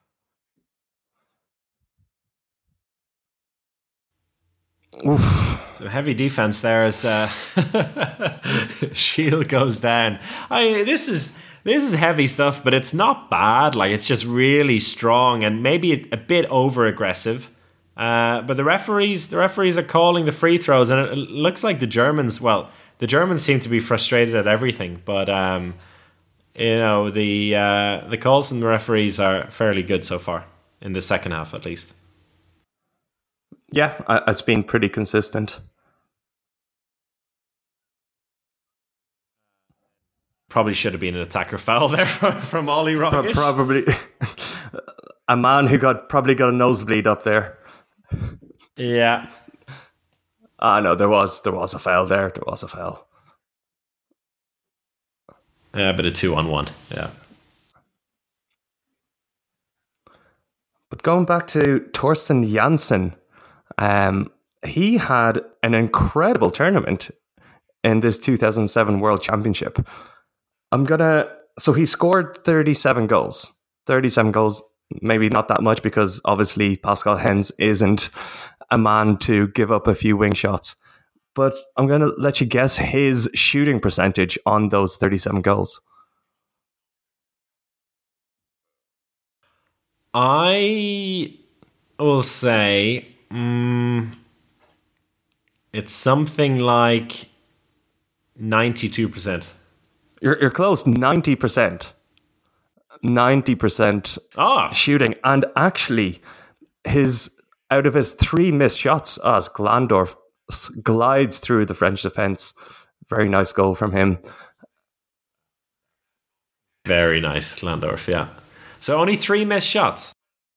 C: Oof. So heavy defense there as uh, Shield goes down. I mean, this is this is heavy stuff, but it's not bad. Like, it's just really strong and maybe a, a bit over aggressive. Uh, but the referees, the referees are calling the free throws, and it, it looks like the Germans. Well, the Germans seem to be frustrated at everything, but um, you know the uh, the calls from the referees are fairly good so far in the second half, at least.
D: Yeah, it's been pretty consistent.
C: Probably should have been an attacker foul there from, from Ollie Rogic.
D: Probably a man who got probably got a nosebleed up there.
C: Yeah.
D: Ah, no, there was there was a foul there. There was a foul.
C: Yeah, but a two on one. Yeah.
D: But going back to Torsten Janssen, um, he had an incredible tournament in this two thousand seven World Championship. I'm gonna. So he scored thirty-seven goals. thirty-seven goals, maybe not that much because obviously Pascal Hens isn't a man to give up a few wing shots. But I'm going to let you guess his shooting percentage on those thirty-seven goals.
C: I will say um, it's something like ninety-two percent.
D: You're, you're close, ninety percent. ninety percent
C: Ah.
D: shooting. And actually, his out of his three missed shots, as Glandorf glides through the French defence. Very nice goal from him.
C: Very nice, Landorf, yeah. So only three missed shots.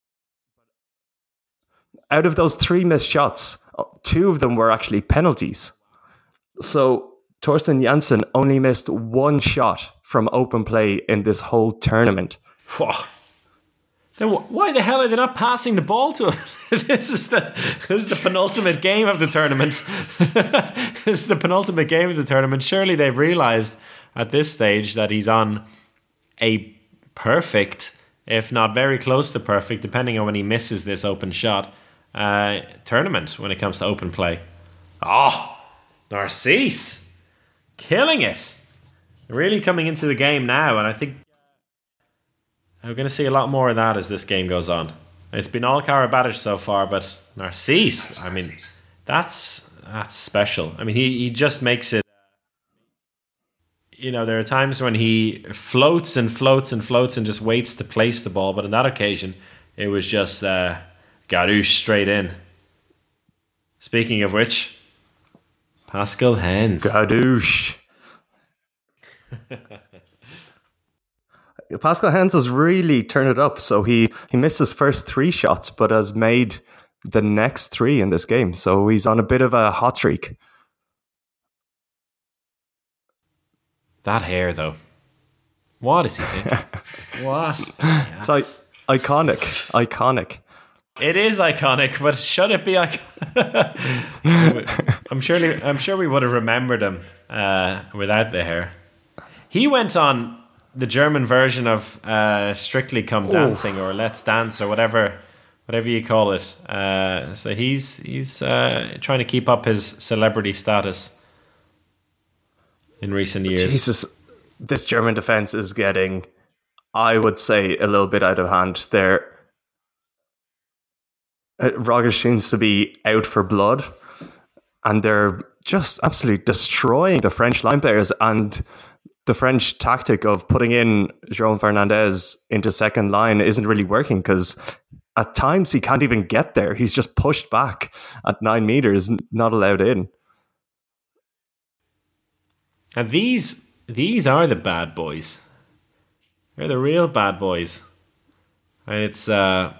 D: Out of those three missed shots, two of them were actually penalties. So Torsten Janssen only missed one shot from open play in this whole tournament.
C: Whoa. Then why the hell are they not passing the ball to him? this is the this is the penultimate game of the tournament. This is the penultimate game of the tournament. Surely they've realised at this stage that he's on a perfect, if not very close to perfect, depending on when he misses this open shot, uh, tournament when it comes to open play. Oh, Narcisse. Killing it. Really coming into the game now, and I think we're going to see a lot more of that as this game goes on. It's been all Karabatic so far, but Narcisse, I mean, that's that's special. I mean, he, he just makes it. You know, there are times when he floats and floats and floats and just waits to place the ball, but on that occasion, it was just uh, Garouche straight in. Speaking of which, Pascal Hens.
D: Garouche. Pascal Hens has really turned it up. So he, he missed his first three shots, but has made the next three in this game. So he's on a bit of a hot streak.
C: That hair, though. What is he thinking? What?
D: It's like iconic. Iconic.
C: It is iconic, but should it be iconic? I'm surely, I'm sure we would have remembered him uh, without the hair. He went on the German version of uh, Strictly Come Dancing or Let's Dance or whatever, whatever you call it. Uh, so he's he's uh, trying to keep up his celebrity status in recent years.
D: Jesus, this German defense is getting, I would say, a little bit out of hand. There, uh, Rogic seems to be out for blood, and they're just absolutely destroying the French line players. And the French tactic of putting in Jérôme Fernandez into second line isn't really working because at times he can't even get there. He's just pushed back at nine meters, not allowed in.
C: And these these are the bad boys. They're the real bad boys. And it's uh,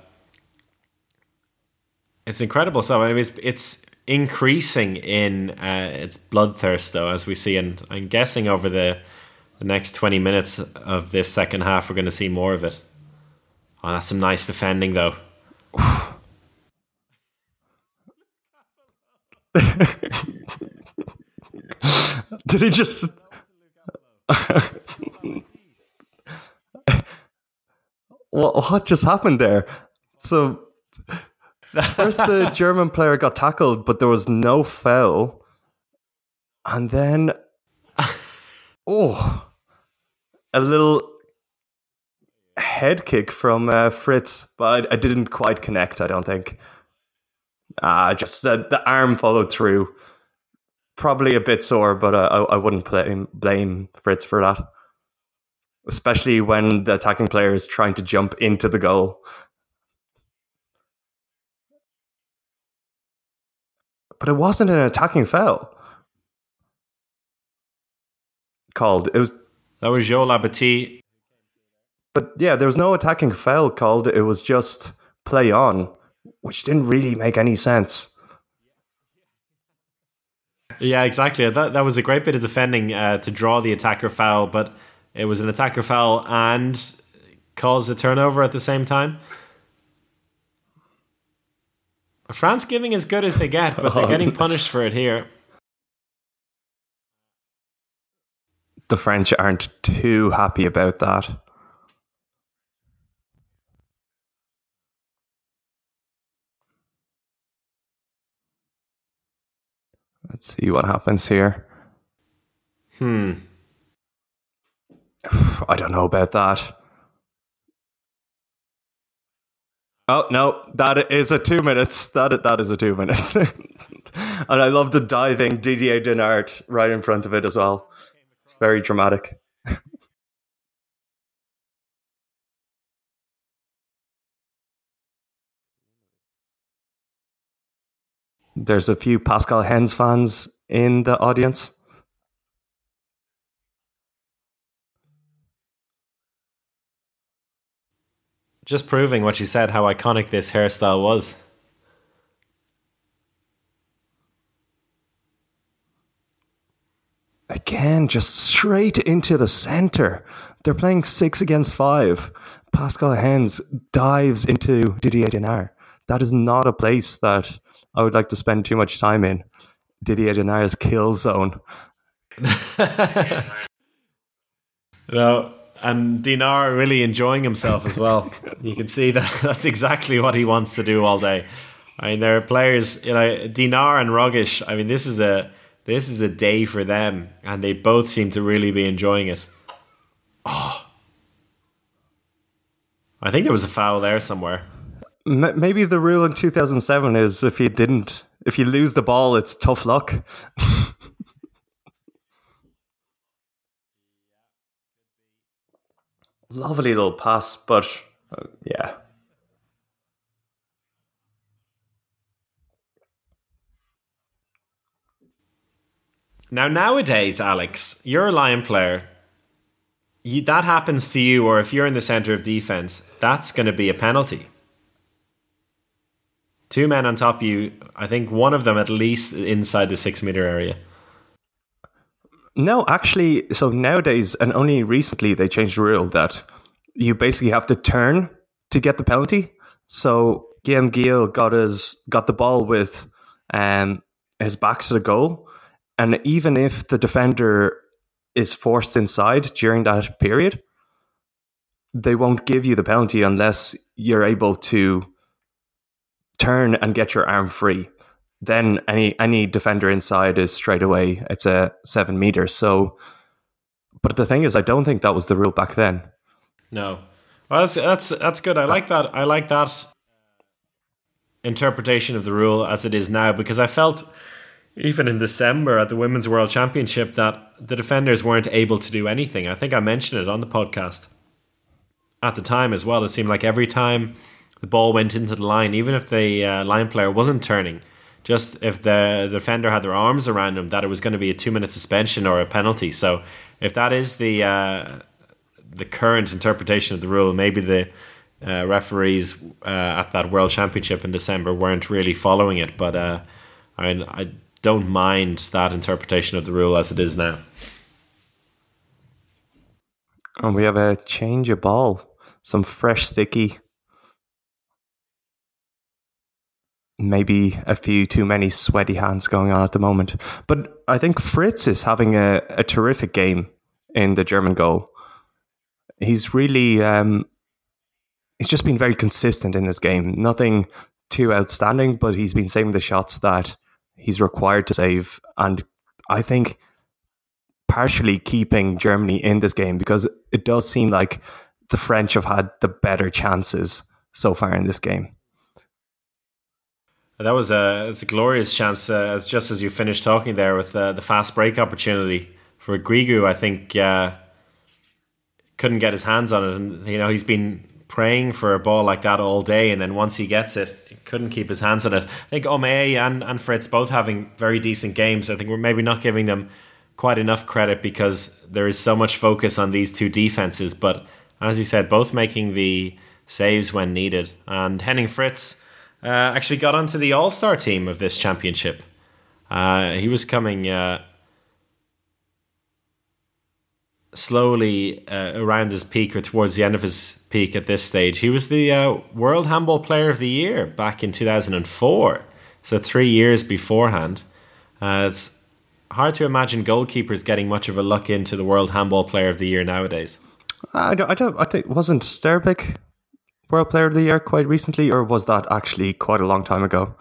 C: it's incredible. So I mean, it's it's increasing in uh, its bloodthirst, though, as we see. And I'm guessing over the the next twenty minutes of this second half, we're going to see more of it. Oh, that's some nice defending, though.
D: Did he just... what, what just happened there? So, first the German player got tackled, but there was no foul. And then... Oh... A little head kick from uh, Fritz, but I, I didn't quite connect, I don't think. Uh, just uh, the arm followed through. Probably a bit sore, but uh, I, I wouldn't blame, blame Fritz for that. Especially when the attacking player is trying to jump into the goal. But it wasn't an attacking foul called. It was
C: That was Joe Labate.
D: But yeah, there was no attacking foul called. It was just play on, which didn't really make any sense.
C: Yeah, exactly. That that was a great bit of defending uh, to draw the attacker foul, but it was an attacker foul and caused a turnover at the same time. France giving as good as they get, but they're getting punished for it here.
D: The French aren't too happy about that. Let's see what happens here.
C: Hmm.
D: I don't know about that. Oh, no, that is a two minutes. That, that is a two minutes. And I love the diving Didier Dinard right in front of it as well. It's very dramatic. There's a few Pascal Hens fans in the audience.
C: Just proving what you said, how iconic this hairstyle was.
D: Again, just straight into the center. They're playing six against five. Pascal Hens dives into Didier Dinard. That is not a place that I would like to spend too much time in. Didier Dinard's kill zone.
C: No, and Dinard really enjoying himself as well. You can see that that's exactly what he wants to do all day. I mean, there are players, you know, Dinard and Rogic. I mean, this is a this is a day for them, and they both seem to really be enjoying it. Oh, I think there was a foul there somewhere.
D: Maybe the rule in two thousand seven is if you didn't, if you lose the ball, it's tough luck. Lovely little pass, but uh, yeah.
C: Now, nowadays, Alex, you're a Lion player. You, that happens to you, or if you're in the centre of defence, that's going to be a penalty. Two men on top of you, I think one of them at least inside the six metre area.
D: No, actually, so nowadays, and only recently, they changed the rule that you basically have to turn to get the penalty. So Guillaume Gil got his got the ball with um, his back to the goal, and even if the defender is forced inside during that period, they won't give you the penalty unless you're able to turn and get your arm free. Then any any defender inside is straight away, it's a seven meter. So, but the thing is, I don't think that was the rule back then.
C: No, well, that's that's that's good. I like that. I like that interpretation of the rule as it is now, because I felt even in December at the Women's World Championship that the defenders weren't able to do anything. I think I mentioned it on the podcast at the time as well. It seemed like every time the ball went into the line, even if the uh, line player wasn't turning, just if the defender had their arms around him, that it was going to be a two-minute suspension or a penalty. So if that is the uh, the current interpretation of the rule, maybe the uh, referees uh, at that World Championship in December weren't really following it. But uh, I mean, I don't mind that interpretation of the rule as it is now.
D: And we have a change of ball. Some fresh sticky. Maybe a few too many sweaty hands going on at the moment. But I think Fritz is having a, a terrific game in the German goal. He's really, um, he's just been very consistent in this game. Nothing too outstanding, but he's been saving the shots that he's required to save. And I think partially keeping Germany in this game, because it does seem like the French have had the better chances so far in this game.
C: That was a it's a glorious chance, uh, just as you finished talking there with uh, the fast break opportunity for Guigu. I think uh, couldn't get his hands on it, and you know he's been praying for a ball like that all day, and then once he gets it, he couldn't keep his hands on it. I think Omei and, and Fritz both having very decent games. I think we're maybe not giving them quite enough credit because there is so much focus on these two defenses. But as you said, both making the saves when needed. And Henning Fritz uh, actually got onto the All-Star team of this championship. Uh, he was coming uh, slowly uh, around his peak, or towards the end of his peak at this stage. He was the uh, World Handball Player of the Year back in two thousand four, so three years beforehand. Uh, it's hard to imagine goalkeepers getting much of a look into the World Handball Player of the Year nowadays.
D: I don't, I don't, I think, wasn't Sterbik World Player of the Year quite recently, or was that actually quite a long time ago?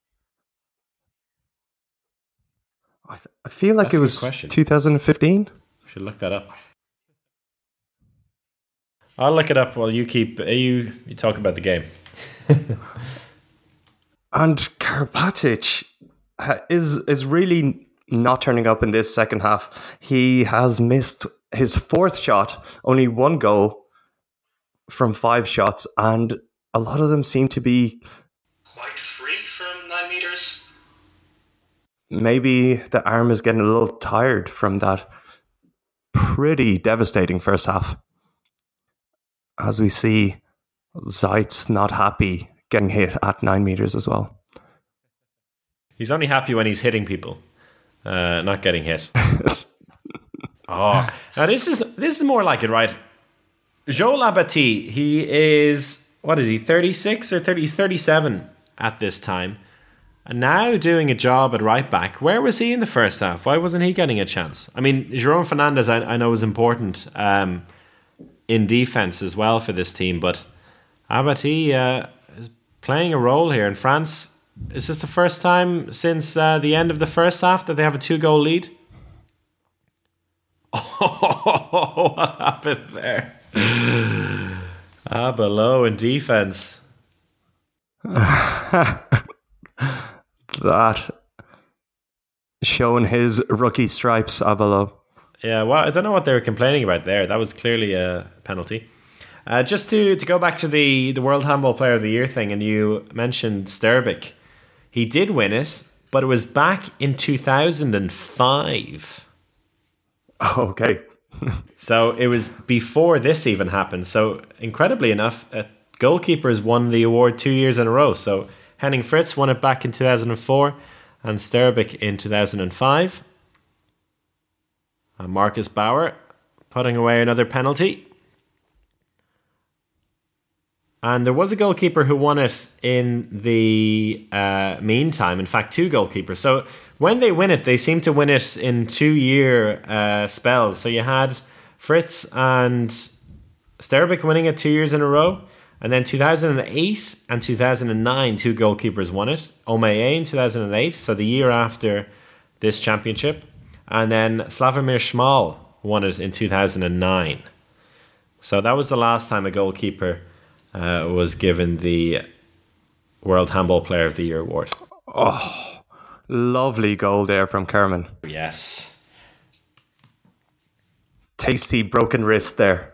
D: I, th- I feel like
C: That's
D: it was
C: question.
D: twenty fifteen.
C: Should look that up. I'll look it up while you keep you you talk about the game.
D: And Karabatic is is really not turning up in this second half. He has missed his fourth shot, only one goal from five shots, and a lot of them seem to be
E: quite free from nine meters.
D: Maybe the arm is getting a little tired from that pretty devastating first half. As we see, Zeitz not happy getting hit at nine meters as well.
C: He's only happy when he's hitting people, uh, not getting hit. Oh, now this is this is more like it, right? Joel Abati, he is, what is he, thirty-six or thirty? He's thirty-seven at this time. And now doing a job at right back. Where was he in the first half? Why wasn't he getting a chance? I mean, Jerome Fernandez, I, I know, is important um, in defense as well for this team, but Abati uh, is playing a role here. In France, is this the first time since uh, the end of the first half that they have a two-goal lead? Oh, what happened there? Abalo in defense.
D: That showing his rookie stripes, Abalo.
C: Yeah, well, I don't know what they were complaining about there. That was clearly a penalty. Uh, just to, to go back to the, the World Handball Player of the Year thing, and you mentioned Sterbik. He did win it, but it was back in two thousand five.
D: Okay.
C: So it was before this even happened. So incredibly enough, uh, goalkeepers won the award two years in a row. So Henning Fritz won it back in two thousand four and Sterbik in two thousand five. And Marcus Bauer putting away another penalty. And there was a goalkeeper who won it in the uh, meantime. In fact, two goalkeepers. So when they win it, they seem to win it in two-year uh, spells. So you had Fritz and Sterbik winning it two years in a row. And then two thousand eight and two thousand nine, two goalkeepers won it. Omeye in two thousand eight, so the year after this championship. And then Slavomir Šmal won it in two thousand nine. So that was the last time a goalkeeper uh, was given the World Handball Player of the Year award.
D: Oh, lovely goal there from Kerman.
C: Yes.
D: Tasty broken wrist there.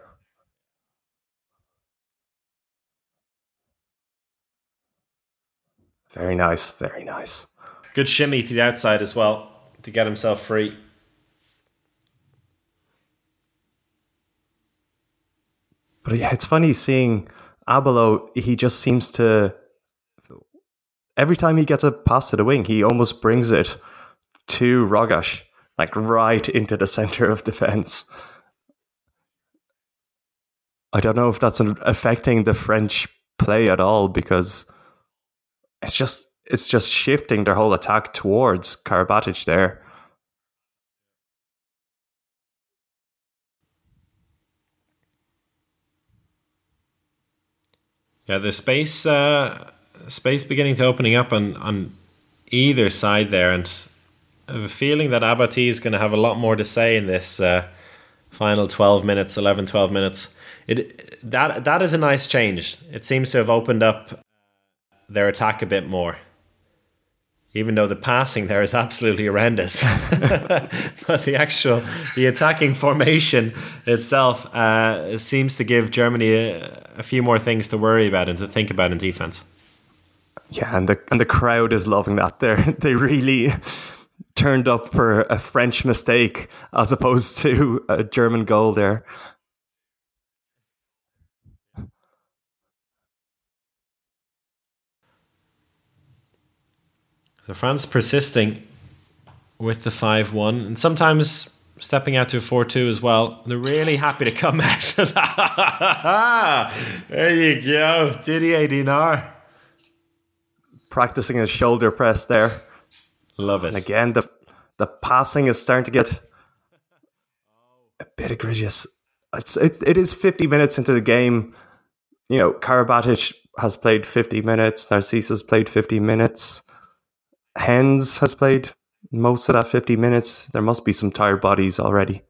D: Very nice, very nice.
C: Good shimmy to the outside as well to get himself free.
D: But yeah, it's funny seeing Abalo. He just seems to, every time he gets a pass to the wing, he almost brings it to Rogash, like right into the center of defense. I don't know if that's affecting the French play at all, because It's just it's just shifting their whole attack towards Karabatic there.
C: Yeah, the space uh, space beginning to opening up on, on either side there, and I have a feeling that Abati is going to have a lot more to say in this uh, final twelve minutes, eleven, twelve minutes. It that that is a nice change. It seems to have opened up their attack a bit more, even though the passing there is absolutely horrendous. But the actual the attacking formation itself uh, seems to give Germany a, a few more things to worry about and to think about in defense.
D: Yeah, and the and the crowd is loving that. They they really turned up for a French mistake as opposed to a German goal there.
C: So France persisting with the five one and sometimes stepping out to a four two as well. They're really happy to come out. There you go, Didier Dinard.
D: Practicing his shoulder press there.
C: Love it.
D: And again, the the passing is starting to get a bit egregious. It's, it, it is fifty minutes into the game. You know, Karabatic has played fifty minutes. Narcisse has played fifty minutes. Hens has played most of that fifty minutes. There must be some tired bodies already.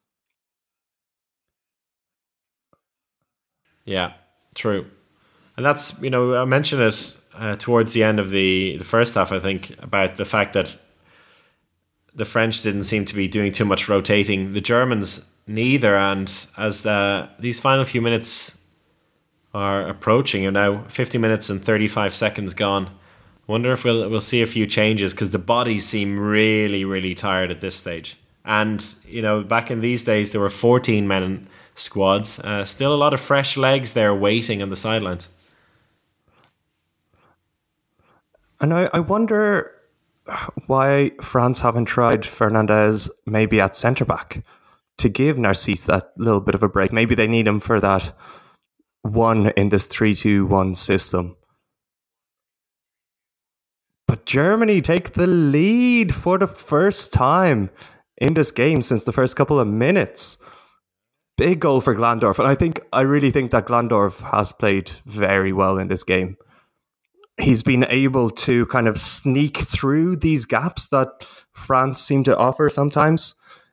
C: Yeah, true. And that's, you know, I mentioned it uh, towards the end of the, the first half, I think, about the fact that the French didn't seem to be doing too much rotating. The Germans neither. And as the, these final few minutes are approaching, you know, fifty minutes and thirty-five seconds gone, I wonder if we'll we'll see a few changes because the bodies seem really, really tired at this stage. And, you know, back in these days, there were fourteen men in squads. Uh, still a lot of fresh legs there waiting on the sidelines.
D: And I, I wonder why France haven't tried Fernandez maybe at centre-back to give Narcisse that little bit of a break. Maybe they need him for that one in this three two one system. But Germany take the lead for the first time in this game since the first couple of minutes. Big goal for Glandorf. And I think I really think that Glandorf has played very well in this game. He's been able to kind of sneak through these gaps that France seem to offer sometimes.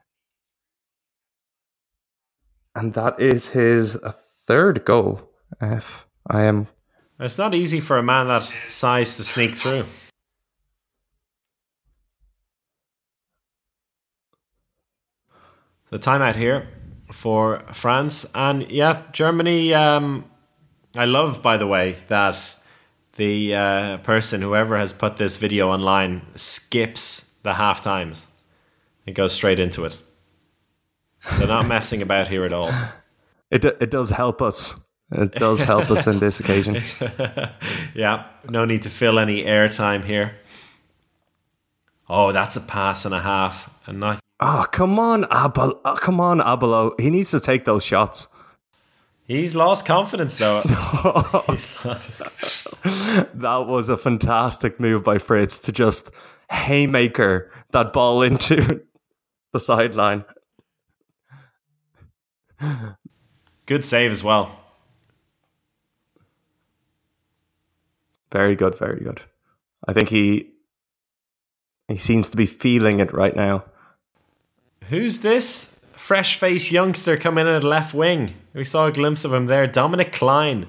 D: And that is his third goal. If I am...
C: It's not easy for a man that size to sneak through. The timeout here for France. And yeah, Germany, um, I love, by the way, that the uh, person, whoever has put this video online, skips the half times. It goes straight into it. So not messing about here at all.
D: It it does help us. It does help us in this occasion.
C: Yeah, no need to fill any airtime here. Oh, that's a pass and a half. And not...
D: Oh, come on, Abel. Oh, come on, Abelo. He needs to take those shots.
C: He's lost confidence, though. He's lost.
D: That was a fantastic move by Fritz to just haymaker that ball into the sideline.
C: Good save as well.
D: Very good, very good. I think he he seems to be feeling it right now.
C: Who's this fresh-faced youngster coming in at left wing? We saw a glimpse of him there. Dominic Klein.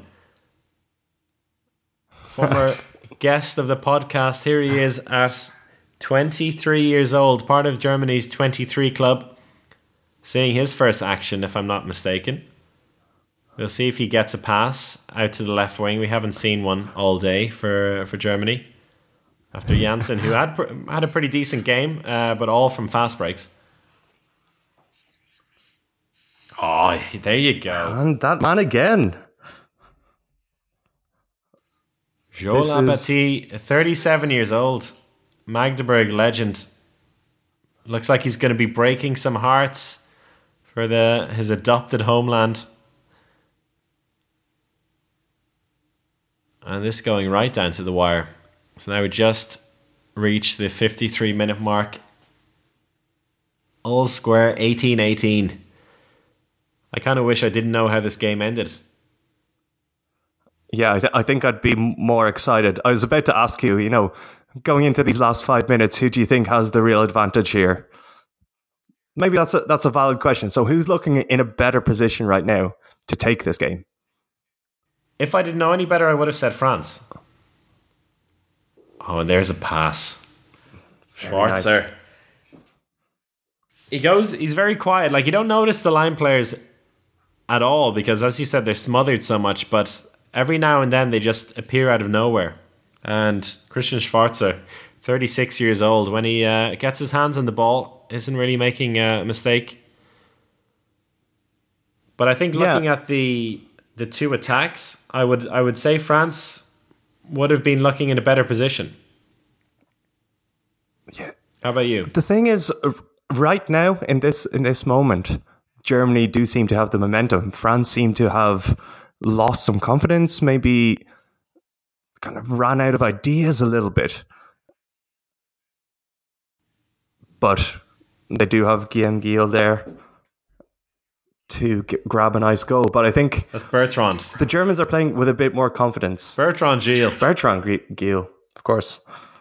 C: Former guest of the podcast. Here he is at twenty-three years old. Part of Germany's twenty-three club. Seeing his first action, if I'm not mistaken. We'll see if he gets a pass out to the left wing. We haven't seen one all day for, for Germany. After Janssen, who had had a pretty decent game, uh, but all from fast breaks. Oh, there you go.
D: And that man again.
C: Joel Abati, thirty-seven years old. Magdeburg legend. Looks like he's going to be breaking some hearts for the his adopted homeland. And this going right down to the wire. So now we just reached the fifty-three minute mark. All square, eighteen eighteen. I kind of wish I didn't know how this game ended.
D: Yeah, I, th- I think I'd be more excited. I was about to ask you, you know, going into these last five minutes, who do you think has the real advantage here? Maybe that's a, that's a valid question. So who's looking in a better position right now to take this game?
C: If I didn't know any better, I would have said France. Oh, and there's a pass. Schwarzer. Nice. He goes, he's very quiet. Like, you don't notice the line players at all because, as you said, they're smothered so much, but every now and then they just appear out of nowhere. And Christian Schwarzer, thirty-six years old. When he uh, gets his hands on the ball, isn't really making a mistake. But I think looking
D: Yeah.
C: at the the two attacks, I would I would say France would have been looking in a better position.
D: Yeah.
C: How about you?
D: The thing is, uh, right now in this in this moment, Germany do seem to have the momentum. France seem to have lost some confidence, maybe kind of ran out of ideas a little bit. But they do have Guillaume Gil there to g- grab a nice goal. But I think
C: That's Bertrand.
D: the Germans are playing with a bit more confidence.
C: Bertrand Gilles.
D: Bertrand Gui- Gil, of course.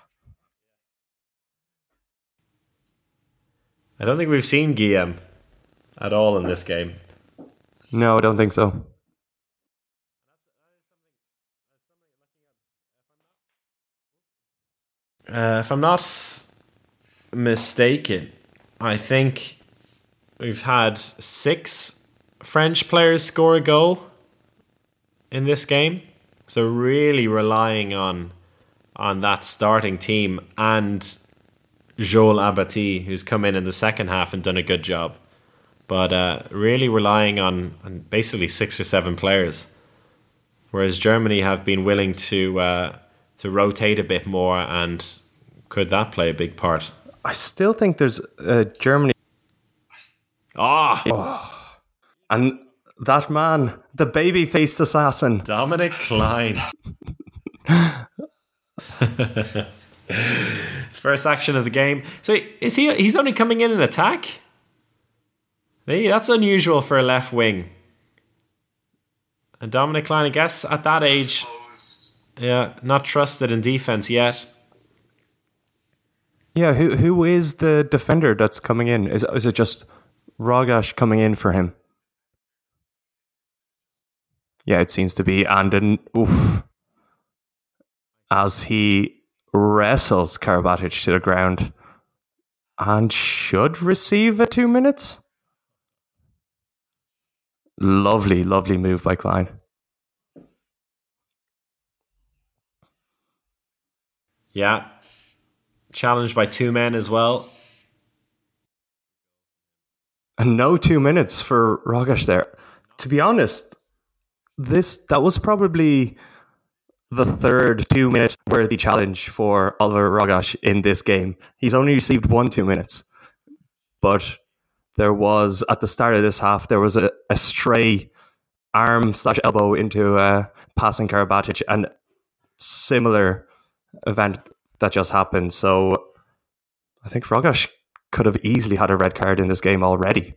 C: I don't think we've seen Guillaume at all in this game.
D: No, I don't think so.
C: Uh, if I'm not mistaken, I think we've had six French players score a goal in this game. So really relying on on that starting team and Joel Abati, who's come in in the second half and done a good job. But uh, really relying on, on basically six or seven players. Whereas Germany have been willing to uh, to rotate a bit more, and could that play a big part?
D: I still think there's uh, Germany.
C: Ah,
D: And that man, the baby-faced assassin.
C: Dominic Klein. His first action of the game. So is he? He's only coming in in attack. Hey, that's unusual for a left wing. And Dominic Klein, I guess, at that age, yeah, not trusted in defense yet.
D: Yeah, who who is the defender that's coming in? Is is it just Rogash coming in for him? Yeah, it seems to be. And then, oof, as he wrestles Karabatic to the ground and should receive a two minutes. Lovely, lovely move by Klein.
C: Yeah. Challenged by two men as well.
D: And no two minutes for Rogash there. To be honest, this that was probably the third two-minute worthy challenge for Oliver Rogash in this game. He's only received one two minutes. But there was, at the start of this half, there was a, a stray arm slash elbow into uh, passing Karabatic, and similar event that just happened. So I think Rogash could have easily had a red card in this game already.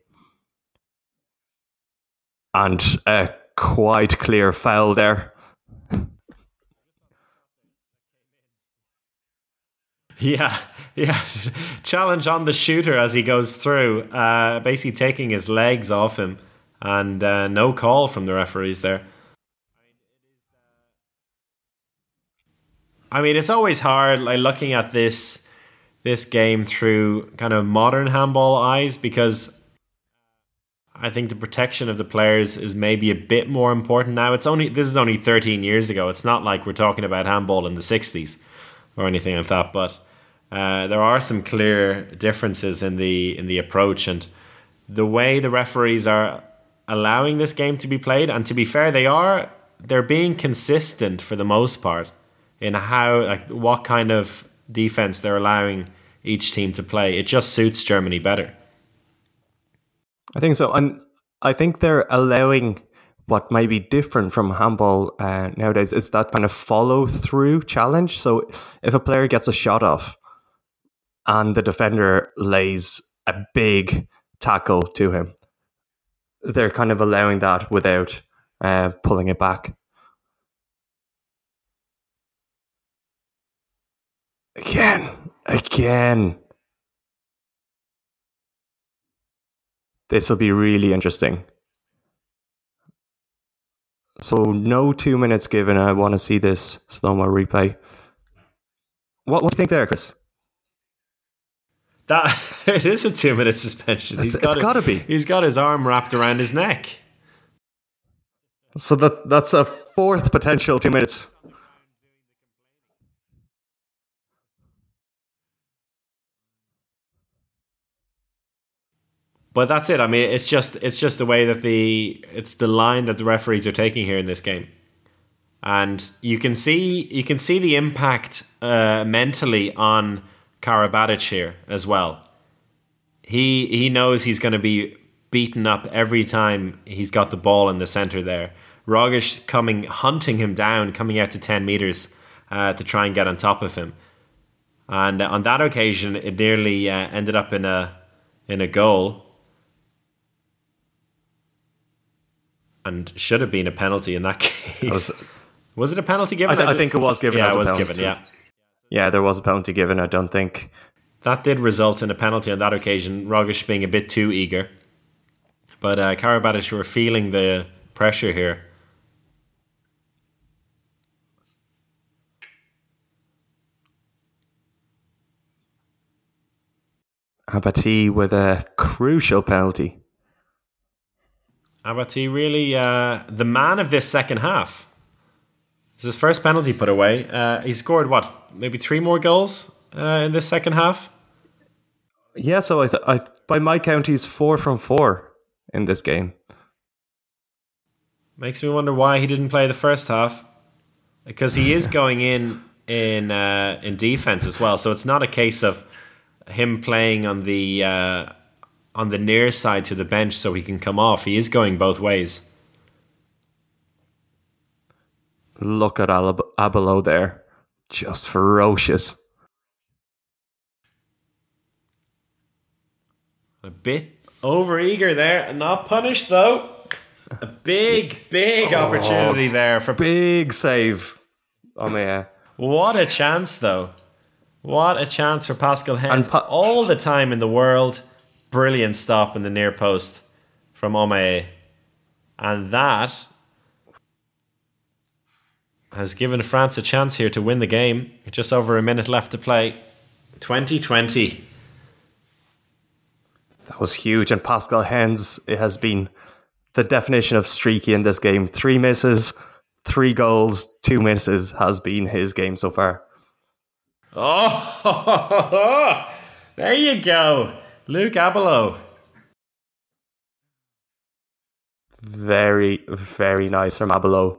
D: And a quite clear foul there.
C: Yeah, yeah. Challenge on the shooter as he goes through, uh, basically taking his legs off him, and uh, no call from the referees there. I mean, it's always hard, like looking at this this game through kind of modern handball eyes, because I think the protection of the players is maybe a bit more important now. It's only this is only thirteen years ago. It's not like we're talking about handball in the sixties or anything like that. But uh, there are some clear differences in the in the approach and the way the referees are allowing this game to be played. And to be fair, they are they're being consistent for the most part in how, like, what kind of defense they're allowing each team to play. It just suits Germany better.
D: I think so. And I think they're allowing what might be different from handball uh, nowadays is that kind of follow through challenge. So if a player gets a shot off and the defender lays a big tackle to him, they're kind of allowing that without uh, pulling it back. Again, again. This will be really interesting. So no two minutes given. I want to see this slow-mo replay. What, what do you think there, Chris?
C: That it is a two-minute suspension.
D: It's,
C: He's got
D: it's got to be.
C: He's got his arm wrapped around his neck.
D: So that that's a fourth potential two minutes.
C: But that's it. I mean, it's just it's just the way that the it's the line that the referees are taking here in this game, and you can see you can see the impact uh, mentally on Karabatic here as well. He he knows he's going to be beaten up every time he's got the ball in the center there. Rogic coming hunting him down, coming out to ten meters uh, to try and get on top of him, and uh, on that occasion, it nearly uh, ended up in a in a goal. And should have been a penalty in that case. Was, was it a penalty given?
D: I, th- I think it was given.
C: Yeah,
D: as
C: it was
D: a penalty.
C: given. Yeah,
D: yeah, there was a penalty given. I don't think
C: that did result in a penalty on that occasion. Rogic being a bit too eager, but uh, Karabatic were feeling the pressure here.
D: Abati with a crucial penalty.
C: Abati really uh, the man of this second half. It's his first penalty put away. Uh, he scored, what, maybe three more goals uh, in this second half?
D: Yeah, so I, th- I by my count, he's four from four in this game.
C: Makes me wonder why he didn't play the first half. Because he is going in in, uh, in defence as well. So it's not a case of him playing on the... Uh, on the near side to the bench so he can come off. He is going both ways.
D: Look at Ab- Abelo there. Just ferocious.
C: A bit over-eager there. Not punished, though. A big, big oh, opportunity there. for
D: Big save. Oh, man.
C: What a chance, though. What a chance for Pascal Hens.
D: Pa-
C: All the time in the world. Brilliant stop in the near post from Omae. And that has given France a chance here to win the game. Just over a minute left to play. twenty twenty.
D: That was huge. And Pascal Hens, it has been the definition of streaky in this game. Three misses, three goals, two misses has been his game so far.
C: Oh, there you go. Luke Abelo.
D: Very, very nice from Abelo.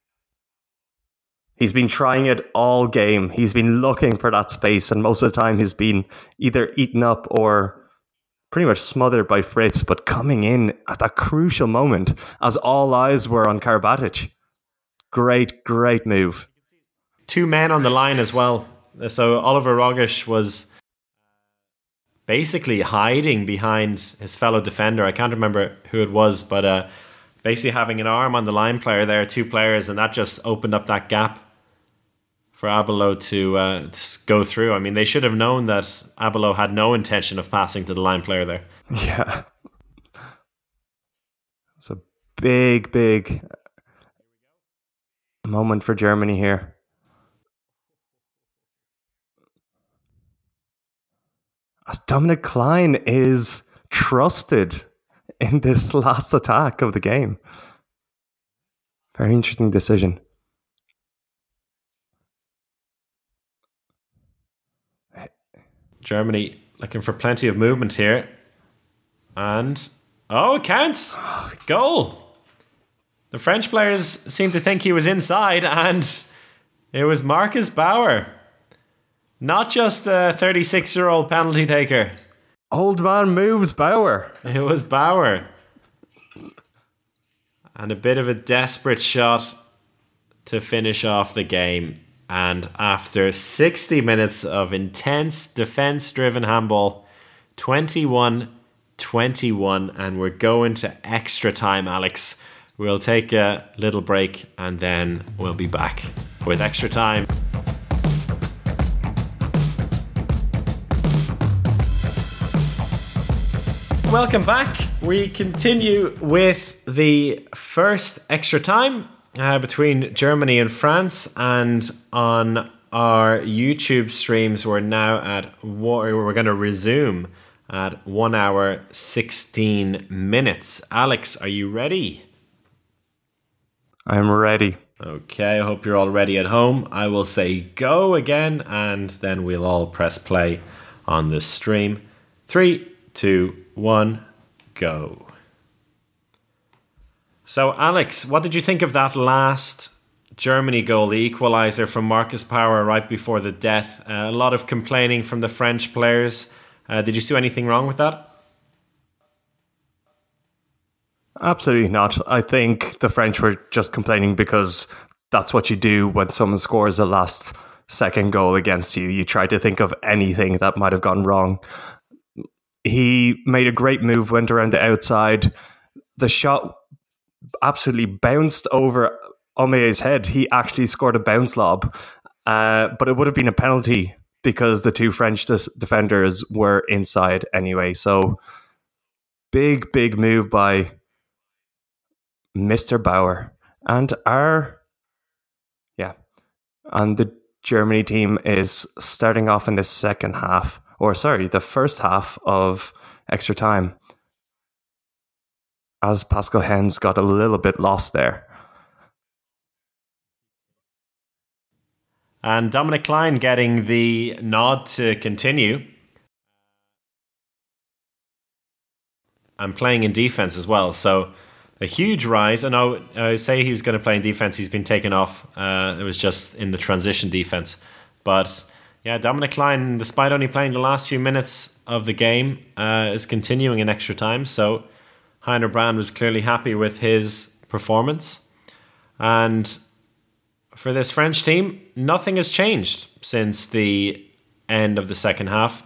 D: He's been trying it all game. He's been looking for that space, and most of the time he's been either eaten up or pretty much smothered by Fritz, but coming in at that crucial moment as all eyes were on Karabatic. Great, great move.
C: Two men on the line as well. So Oliver Rogic was basically hiding behind his fellow defender. I can't remember who it was, but uh, basically having an arm on the line player there, two players, and that just opened up that gap for Abelo to, uh, to go through. I mean, they should have known that Abelo had no intention of passing to the line player there.
D: Yeah. It's a big, big moment for Germany here. As Dominic Klein is trusted in this last attack of the game. Very interesting decision.
C: Germany looking for plenty of movement here. And, oh, it counts. Goal. The French players seem to think he was inside, and it was Marcus Bauer. Not just the thirty-six-year-old penalty taker.
D: Old man moves Bauer.
C: It was Bauer. And a bit of a desperate shot to finish off the game. And after sixty minutes of intense defence-driven handball, twenty-one twenty-one, and we're going to extra time, Alex. We'll take a little break and then we'll be back with extra time. Welcome back. We continue with the first extra time uh, between Germany and France, and on our YouTube streams we're now at we're going to resume at one hour sixteen minutes. Alex, are you ready?
D: I'm ready.
C: Okay, I hope you're all ready at home. I will say go again, and then we'll all press play on the stream. Three, two, one, go. So, Alex, what did you think of that last Germany goal, the equaliser from Marcus Power right before the death? Uh, a lot of complaining from the French players. Uh, did you see anything wrong with that?
D: Absolutely not. I think the French were just complaining because that's what you do when someone scores a last second goal against you. You try to think of anything that might have gone wrong. He made a great move, went around the outside. The shot absolutely bounced over Omeye's head. He actually scored a bounce lob, uh, but it would have been a penalty because the two French des- defenders were inside anyway. So big, big move by Mister Bauer. And our, yeah, and the Germany team is starting off in the second half, or sorry, the first half of extra time, as Pascal Hens got a little bit lost there.
C: And Dominic Klein getting the nod to continue. And playing in defence as well. So a huge rise. I know I say he was going to play in defence. He's been taken off. Uh, it was just in the transition defence. But yeah, Dominic Klein, despite only playing the last few minutes of the game, uh, is continuing in extra time. So Heiner Brand was clearly happy with his performance. And for this French team, nothing has changed since the end of the second half.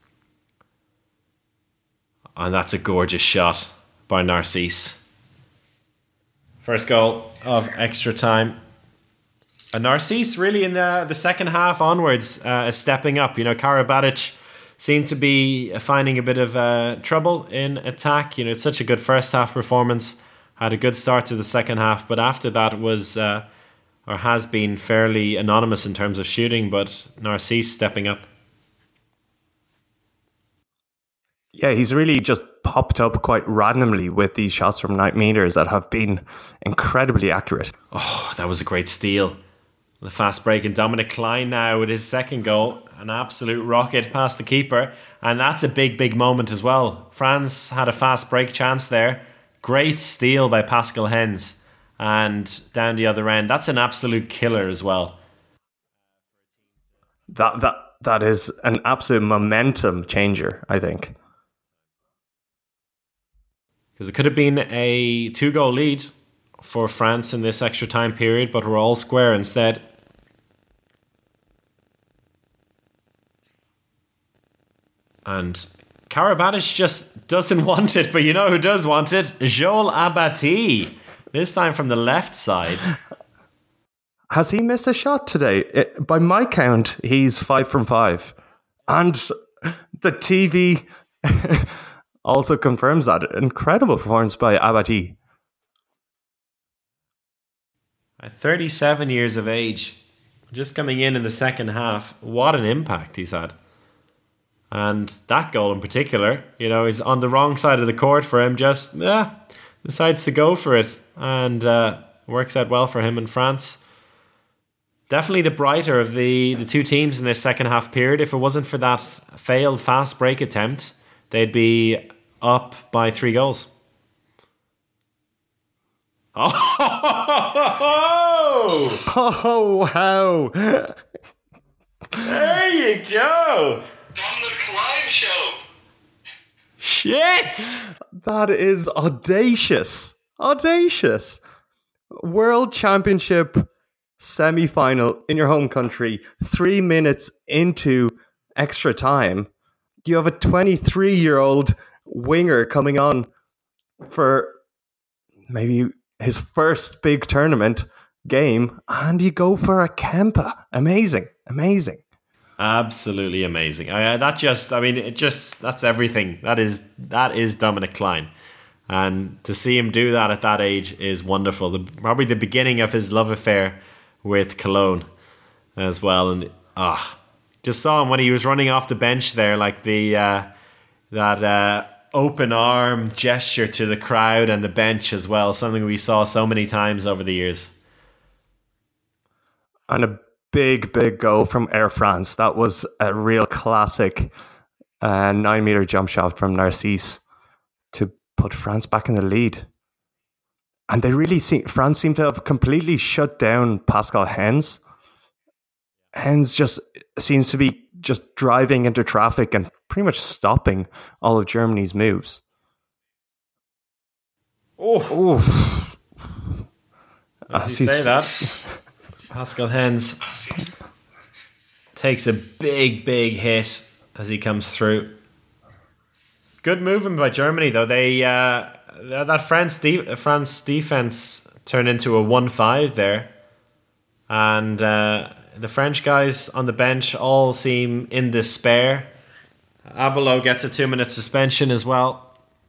C: And that's a gorgeous shot by Narcisse. First goal of extra time. And Narcisse really in the, the second half onwards uh, is stepping up. You know, Karabatic seemed to be finding a bit of uh, trouble in attack. You know, it's such a good first half performance. Had a good start to the second half. But after that was, uh, or has been, fairly anonymous in terms of shooting. But Narcisse stepping up.
D: Yeah, he's really just popped up quite randomly with these shots from nine meters that have been incredibly accurate.
C: Oh, that was a great steal. The fast break, and Dominic Klein now with his second goal. An absolute rocket past the keeper. And that's a big, big moment as well. France had a fast break chance there. Great steal by Pascal Hens. And down the other end, that's an absolute killer as well.
D: That that that is an absolute momentum changer, I think.
C: Because it could have been a two-goal lead for France in this extra time period, but we're all square instead. And Karabatic just doesn't want it, but you know who does want it? Joel Abati. This time from the left side.
D: Has he missed a shot today? It, by my count, he's five from five. And the T V also confirms that. Incredible performance by Abati.
C: At thirty-seven years of age, just coming in in the second half, what an impact he's had. And that goal in particular, you know, is on the wrong side of the court for him. Just, yeah, decides to go for it. And uh, works out well for him in France. Definitely the brighter of the, the two teams in this second half period. If it wasn't for that failed fast break attempt, they'd be up by three goals. Oh!
D: Oh, wow.
C: There you go.
E: Dominic Klein show.
C: Shit.
D: That is audacious. Audacious. World Championship semi-final in your home country, three minutes into extra time. You have a twenty-three-year-old winger coming on for maybe his first big tournament game, and you go for a Kempa. Amazing, amazing.
C: Absolutely amazing. I, that just, I mean, it just, that's everything. That is, that is Dominic Klein. And to see him do that at that age is wonderful. The, probably the beginning of his love affair with Cologne as well. And ah, just saw him when he was running off the bench there, like the uh, that uh, open arm gesture to the crowd and the bench as well. Something we saw so many times over the years.
D: And a big, big goal from Air France. That was a real classic uh, nine meter jump shot from Narcisse to put France back in the lead. And they really seem, France seem to have completely shut down Pascal Hens. Hens just seems to be just driving into traffic and pretty much stopping all of Germany's moves.
C: Oh,
D: Oof.
C: as you say that, Pascal Hens takes a big, big hit as he comes through. Good movement by Germany, though. They uh, that France de- France defense turned into a one five there, and uh, the French guys on the bench all seem in despair. Abelot gets a two-minute suspension as well.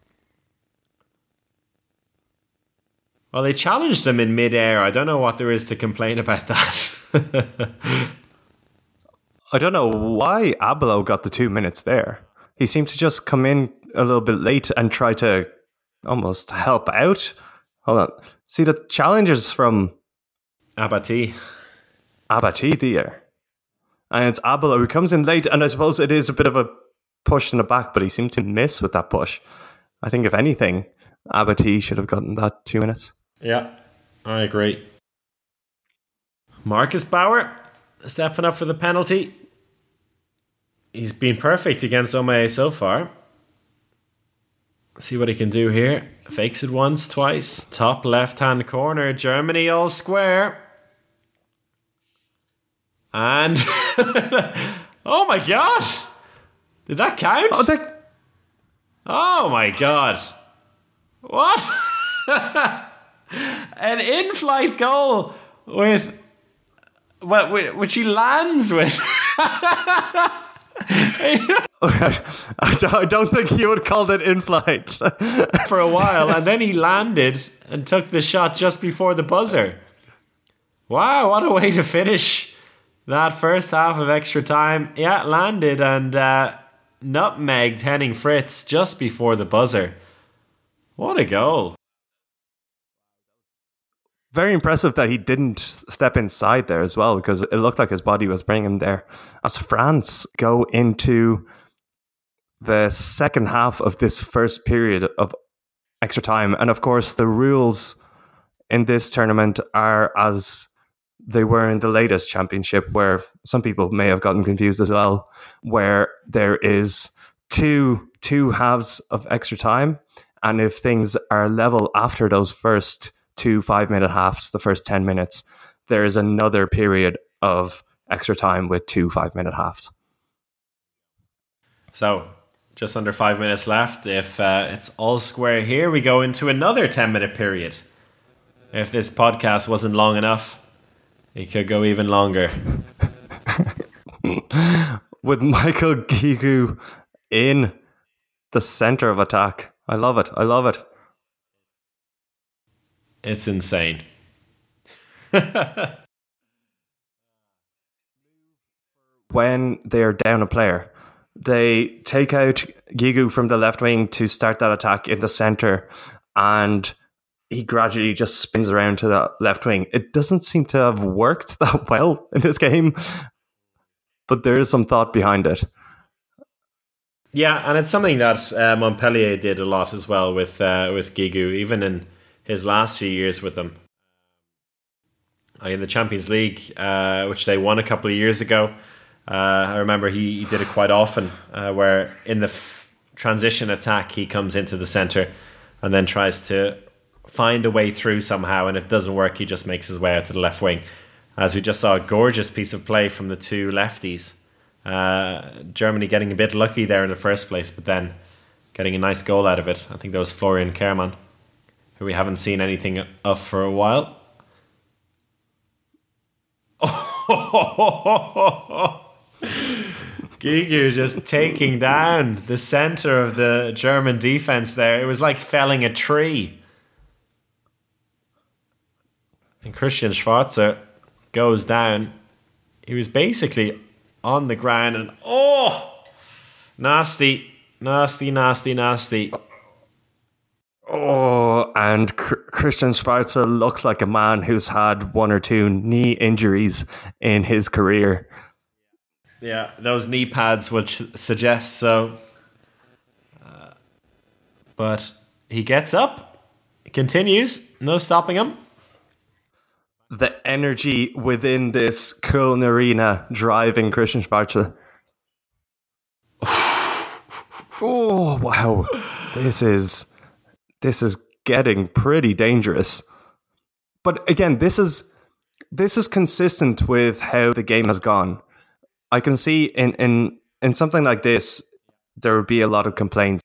C: Well, they challenged him in mid-air. I don't know what there is to complain about that.
D: I don't know why Abelot got the two minutes there. He seemed to just come in a little bit late and try to almost help out. Hold on. See, the challenges from
C: Abati.
D: Abati there. And it's Abelot who comes in late, and I suppose it is a bit of a push in the back, but he seemed to miss with that push. I think, if anything, Abati should have gotten that two minutes.
C: Yeah, I agree. Marcus Bauer stepping up for the penalty. He's been perfect against Omae so far. See what he can do here. Fakes it once, twice. Top left-hand corner. Germany all square. And... oh my god! Did that count?
D: Oh, they...
C: oh my god. What? An in-flight goal with... well, which he lands with.
D: I don't think you would call it in-flight.
C: For a while, and then he landed and took the shot just before the buzzer. Wow, what a way to finish that first half of extra time. Yeah, landed and uh, nutmegged Henning Fritz just before the buzzer. What a goal.
D: Very impressive that he didn't step inside there as well, because it looked like his body was bringing him there. As France go into the second half of this first period of extra time, and of course the rules in this tournament are as they were in the latest championship, where some people may have gotten confused as well, where there is two two halves of extra time, and if things are level after those first two five-minute halves, the first ten minutes, there is another period of extra time with two five-minute halves.
C: So, just under five minutes left. If uh, it's all square here, we go into another ten-minute period. If this podcast wasn't long enough, it could go even longer.
D: With Michael Guigou in the center of attack. I love it. I love it.
C: It's insane.
D: When they are down a player, they take out Guigou from the left wing to start that attack in the center, and he gradually just spins around to the left wing. It doesn't seem to have worked that well in this game, but there is some thought behind it.
C: Yeah, and it's something that uh, Montpellier did a lot as well with uh, with Guigou, even in his last few years with them. In the Champions League, uh, which they won a couple of years ago, uh, I remember he, he did it quite often, uh, where in the f- transition attack, he comes into the centre and then tries to find a way through somehow, and if it doesn't work, he just makes his way out to the left wing. As we just saw a gorgeous piece of play from the two lefties. Uh, Germany getting a bit lucky there in the first place, but then getting a nice goal out of it. I think that was Florian Kerman, who we haven't seen anything of for a while. Guigou just taking down the centre of the German defence there. It was like felling a tree. And Christian Schwarzer goes down. He was basically on the ground and oh, nasty, nasty, nasty, nasty.
D: Oh, and C- Christian Schwarzer looks like a man who's had one or two knee injuries in his career.
C: Yeah, those knee pads would suggest so. Uh, but he gets up, continues, no stopping him.
D: The energy within this Köln arena driving Christian Schwarzer. Oh, wow. This is this is getting pretty dangerous. But again, this is this is consistent with how the game has gone. I can see in in, in something like this, there would be a lot of complaints.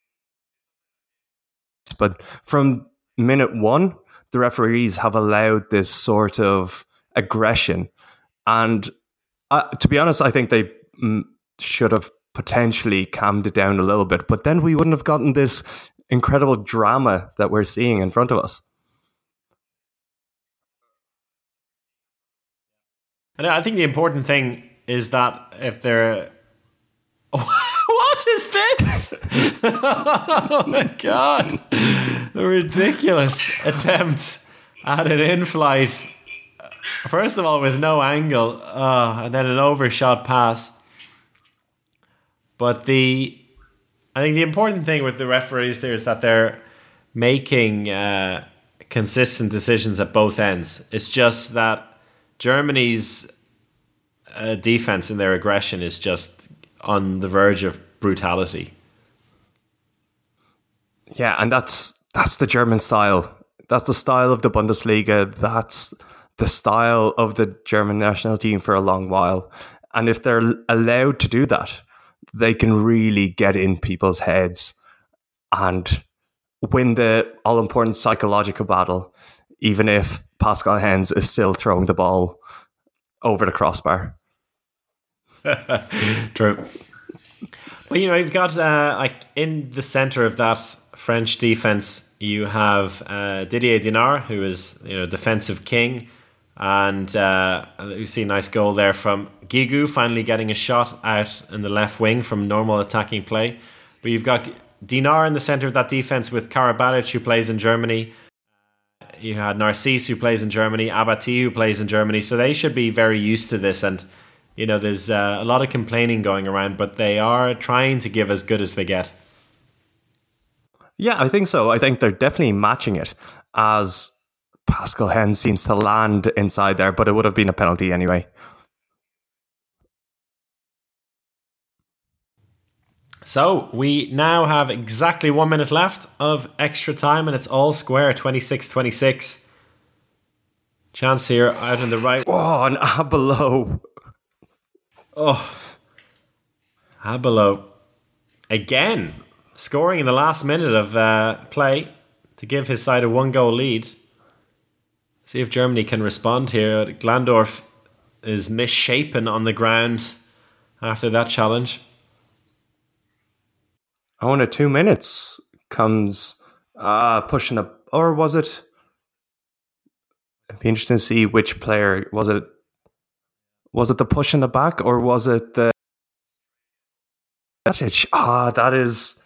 D: But from minute one, the referees have allowed this sort of aggression. And uh, to be honest, I think they mm, should have potentially calmed it down a little bit. But then we wouldn't have gotten this incredible drama that we're seeing in front of us.
C: And I think the important thing is that if they're... What is this? Oh my God. The ridiculous attempt at an in-flight. First of all, with no angle, uh, and then an overshot pass. But the, I think the important thing with the referees there is that they're making uh, consistent decisions at both ends. It's just that Germany's uh, defense and their aggression is just on the verge of brutality.
D: Yeah, and that's that's the German style. That's the style of the Bundesliga. That's the style of the German national team for a long while. And if they're allowed to do that, they can really get in people's heads and win the all-important psychological battle, even if Pascal Hens is still throwing the ball over the crossbar.
C: True. Well, you know, you've got uh, like in the center of that French defense, you have uh, Didier Dinard, who is, you know, defensive king, and uh, you see a nice goal there from Gigu, finally getting a shot out in the left wing from normal attacking play. But you've got Dinard in the center of that defense with Karabatic, who plays in Germany. You had Narcisse, who plays in Germany, Abati, who plays in Germany. So they should be very used to this. And, you know, there's uh, a lot of complaining going around, but they are trying to give as good as they get.
D: Yeah, I think so. I think they're definitely matching it, as Pascal Hens seems to land inside there, but it would have been a penalty anyway.
C: So we now have exactly one minute left of extra time, and it's all square, twenty-six twenty-six. Chance here out in the right.
D: Oh, and Abelo.
C: Oh, Abelo. Again, scoring in the last minute of uh, play to give his side a one-goal lead. See if Germany can respond here. Glandorf is misshapen on the ground after that challenge.
D: Oh, and at two minutes comes uh, pushing up. Or was it? It'd be interesting to see which player. Was it Was it the push in the back, or was it the... Ah, that is...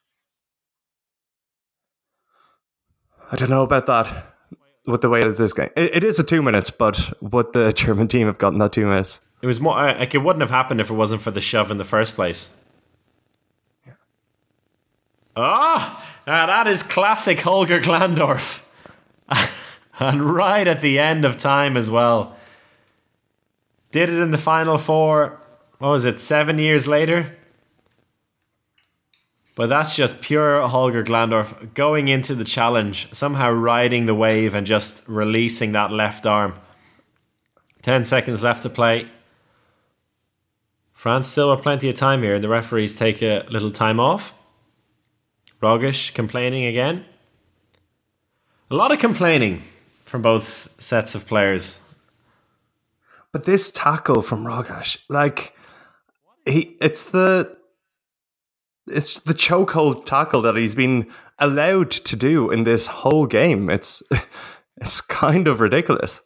D: I don't know about that. With the way that this game... It, it is a two minutes, but would the German team have gotten that two minutes?
C: It was more... Like, it wouldn't have happened if it wasn't for the shove in the first place. Ah, oh, now that is classic Holger Glandorf. And right at the end of time as well. Did it in the final four, what was it, seven years later? But that's just pure Holger Glandorf going into the challenge, somehow riding the wave and just releasing that left arm. Ten seconds left to play. France still have plenty of time here, and the referees take a little time off. Rogic complaining again. A lot of complaining from both sets of players.
D: But this tackle from Rogic, like, he, it's the it's the chokehold tackle that he's been allowed to do in this whole game. It's it's kind of ridiculous.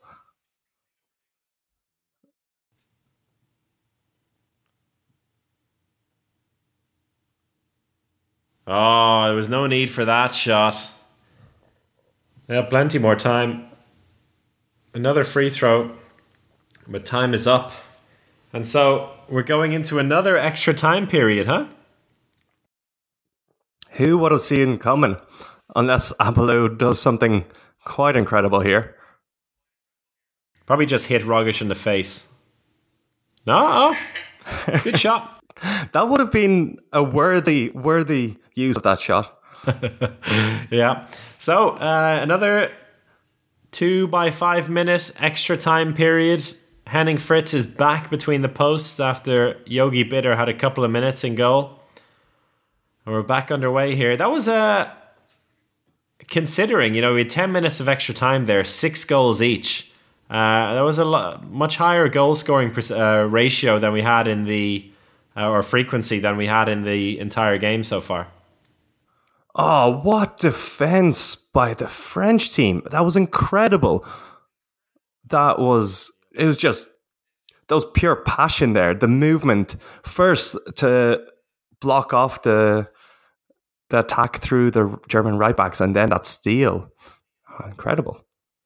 C: Oh, there was no need for that shot. They have plenty more time. Another free throw. But time is up. And so we're going into another extra time period, huh?
D: Who would have seen coming? unless Abelou does something quite incredible here.
C: Probably just hit Rogic in the face. No, oh, good shot.
D: That would have been a worthy, worthy use of that shot.
C: Yeah. So uh, another two by five minute extra time period. Henning Fritz is back between the posts after Yogi Bitter had a couple of minutes in goal. And we're back underway here. That was a... Uh, considering, you know, we had ten minutes of extra time there, six goals each. Uh, that was a lo- much higher goal scoring uh, ratio than we had in the... Uh, or frequency than we had in the entire game so far.
D: Oh, what defense by the French team. That was incredible. That was... It was just... There was pure passion there. The movement. First, to block off the... the attack through the German right backs, and then that steal. Oh, incredible.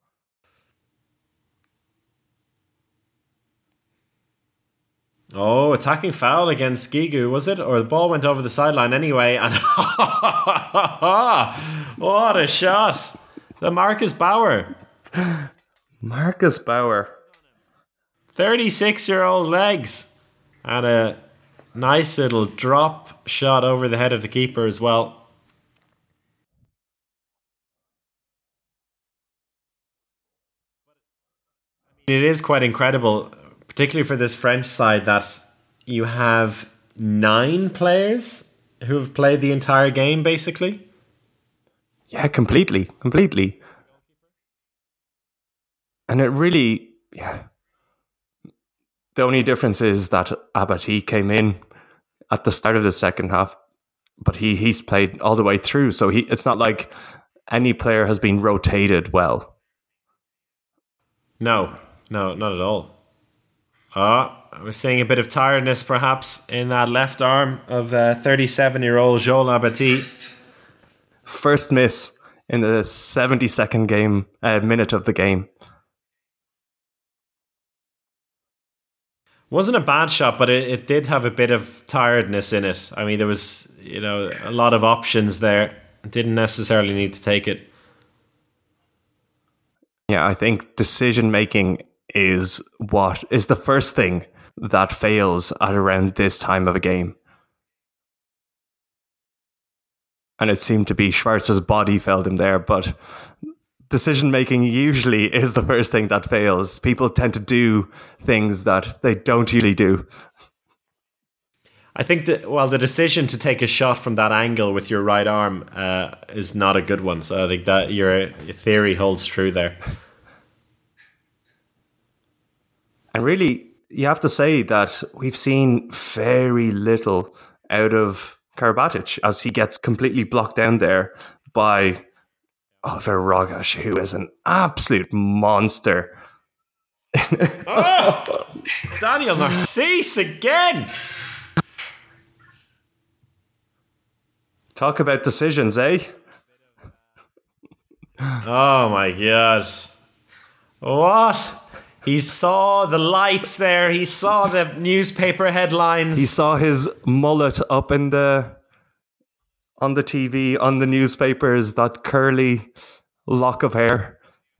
C: Oh, attacking foul against Gigu, was it? Or the ball went over the sideline anyway, and what a shot. The Marcus Bauer.
D: Marcus Bauer.
C: thirty-six-year-old legs. And a nice little drop shot over the head of the keeper as well. It is quite incredible, particularly for this French side, that you have nine players who have played the entire game, basically.
D: Yeah, completely, completely. And it really, yeah. The only difference is that Abati came in at the start of the second half, but he he's played all the way through, so he it's not like any player has been rotated well.
C: No, no, not at all. Ah, oh, we're seeing a bit of tiredness perhaps in that left arm of uh, thirty-seven-year-old Joel Abati.
D: First miss in the seventy-second game uh, minute of the game.
C: Wasn't a bad shot, but it, it did have a bit of tiredness in it. I mean, there was, you know, a lot of options there. Didn't necessarily need to take it.
D: Yeah, I think decision making is what is the first thing that fails at around this time of a game. And it seemed to be Schwarz's body failed him there, but decision making usually is the first thing that fails. People tend to do things that they don't usually do.
C: I think that, well, the decision to take a shot from that angle with your right arm uh, is not a good one. So I think that your, your theory holds true there.
D: And really, you have to say that we've seen very little out of Karabatic as he gets completely blocked down there by Oliver Rogic, who is an absolute monster.
C: Oh, Daniel Narcisse again.
D: Talk about decisions, eh?
C: Oh my God. What? He saw the lights there. He saw the newspaper headlines.
D: He saw his mullet up in the on the T V, on the newspapers, that curly lock of hair.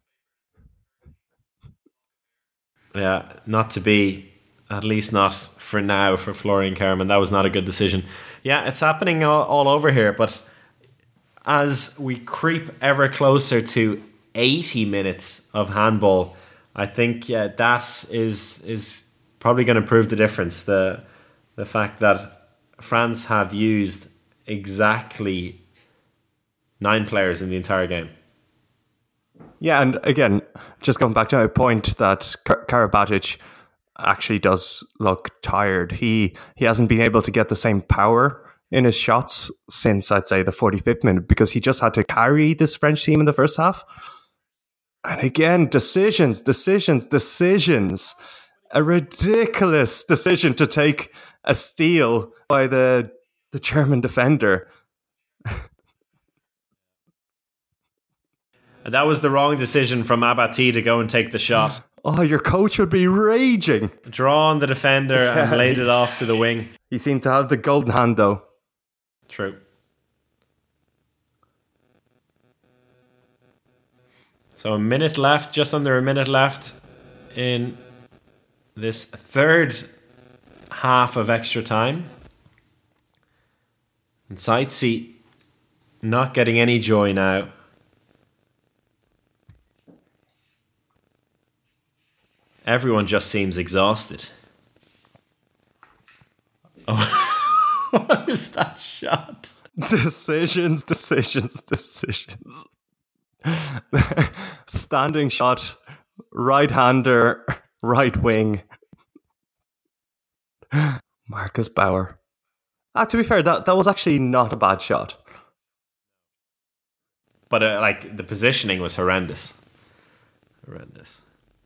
C: Yeah, not to be, at least not for now, for Florian Kerman. That was not a good decision. Yeah, it's happening all, all over here, but as we creep ever closer to eighty minutes of handball, I think yeah, that is is probably going to prove the difference. The the fact that France have used exactly nine players in the entire game.
D: Yeah, and again, just going back to my point that Kar- Karabatic actually does look tired. He he hasn't been able to get the same power in his shots since, I'd say, the forty-fifth minute, because he just had to carry this French team in the first half. And again, decisions, decisions, decisions. A ridiculous decision to take a steal by the the German defender.
C: That was the wrong decision from Abati to go and take the shot.
D: Oh, your coach would be raging.
C: Drawn the defender yeah. and laid it off to the wing.
D: He seemed to have the golden hand, though.
C: True. So a minute left, just under a minute left in this third half of extra time. And Sightsee not getting any joy now. Everyone just seems exhausted. Oh, what is that shot?
D: Decisions, decisions, decisions. Standing shot, right-hander, right wing. Marcus Bauer. Ah, to be fair, that, that was actually not a bad shot.
C: But uh, like the positioning was horrendous. Horrendous.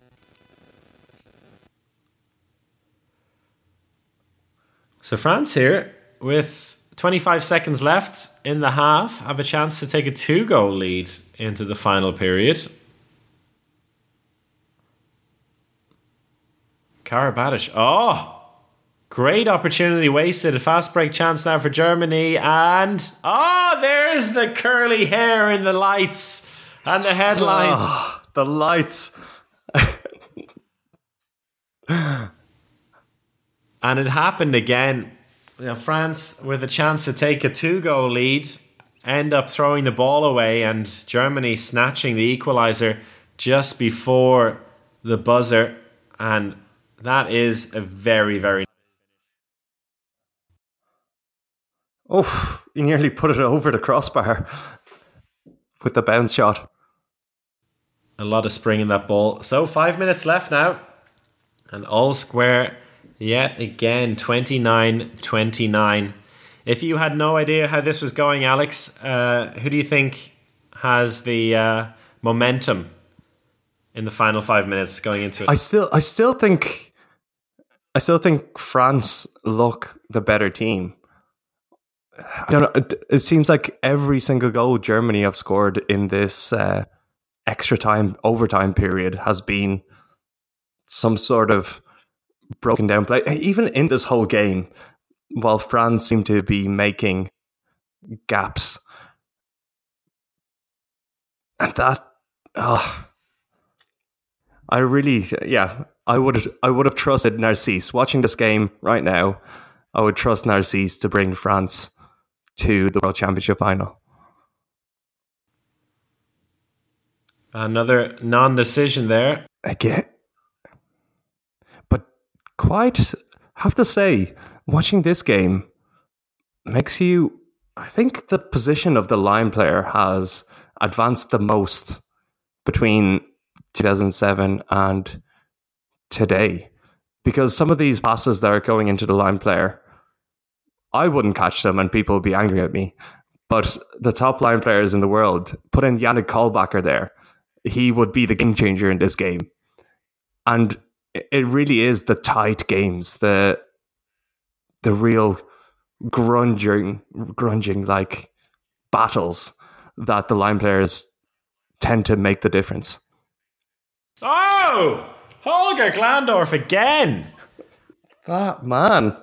C: So France here, with twenty-five seconds left in the half, have a chance to take a two-goal lead into the final period. Karabatic. Oh, great opportunity wasted. A fast break chance now for Germany. And, oh, there's the curly hair in the lights and the headline.
D: Oh, the lights.
C: And it happened again. You know, France, with a chance to take a two-goal lead, end up throwing the ball away, and Germany snatching the equaliser just before the buzzer. And that is a very, very...
D: Oh, he nearly put it over the crossbar with the bounce shot.
C: A lot of spring in that ball. So five minutes left now. And all square yet again, twenty-nine twenty-nine. If you had no idea how this was going, Alex, uh, who do you think has the uh, momentum in the final five minutes going into it?
D: I still, I still think, I still think France look the better team. I don't know. It, it seems like every single goal Germany have scored in this uh, extra time, overtime period has been some sort of broken down play. Even in this whole game, while France seem to be making gaps, and that, oh, I really, yeah, I would, I would have trusted Narcisse. Watching this game right now, I would trust Narcisse to bring France to the World Championship final.
C: Another non-decision there.
D: Again. But quite, have to say, watching this game makes you, I think the position of the line player has advanced the most between two thousand seven and today. Because some of these passes that are going into the line player, I wouldn't catch them and people would be angry at me. But the top line players in the world, put in Yannick Kohlbacher there, he would be the game changer in this game. And it really is the tight games, the the real grunging, grunging like battles that the line players tend to make the difference.
C: Oh! Holger Glandorf again!
D: That man.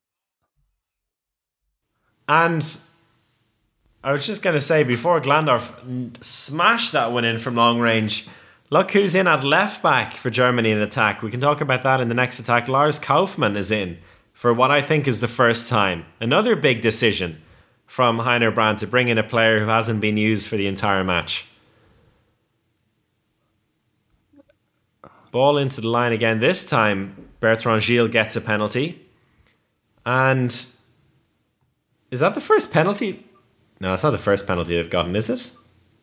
C: And I was just going to say, before Glandorf smashed that one in from long range, look who's in at left back for Germany in attack. We can talk about that in the next attack. Lars Kaufmann is in for what I think is the first time. Another big decision from Heiner Brand to bring in a player who hasn't been used for the entire match. Ball into the line again. This time, Bertrand Gilles gets a penalty. And is that the first penalty? No, it's not the first penalty they've gotten, is it?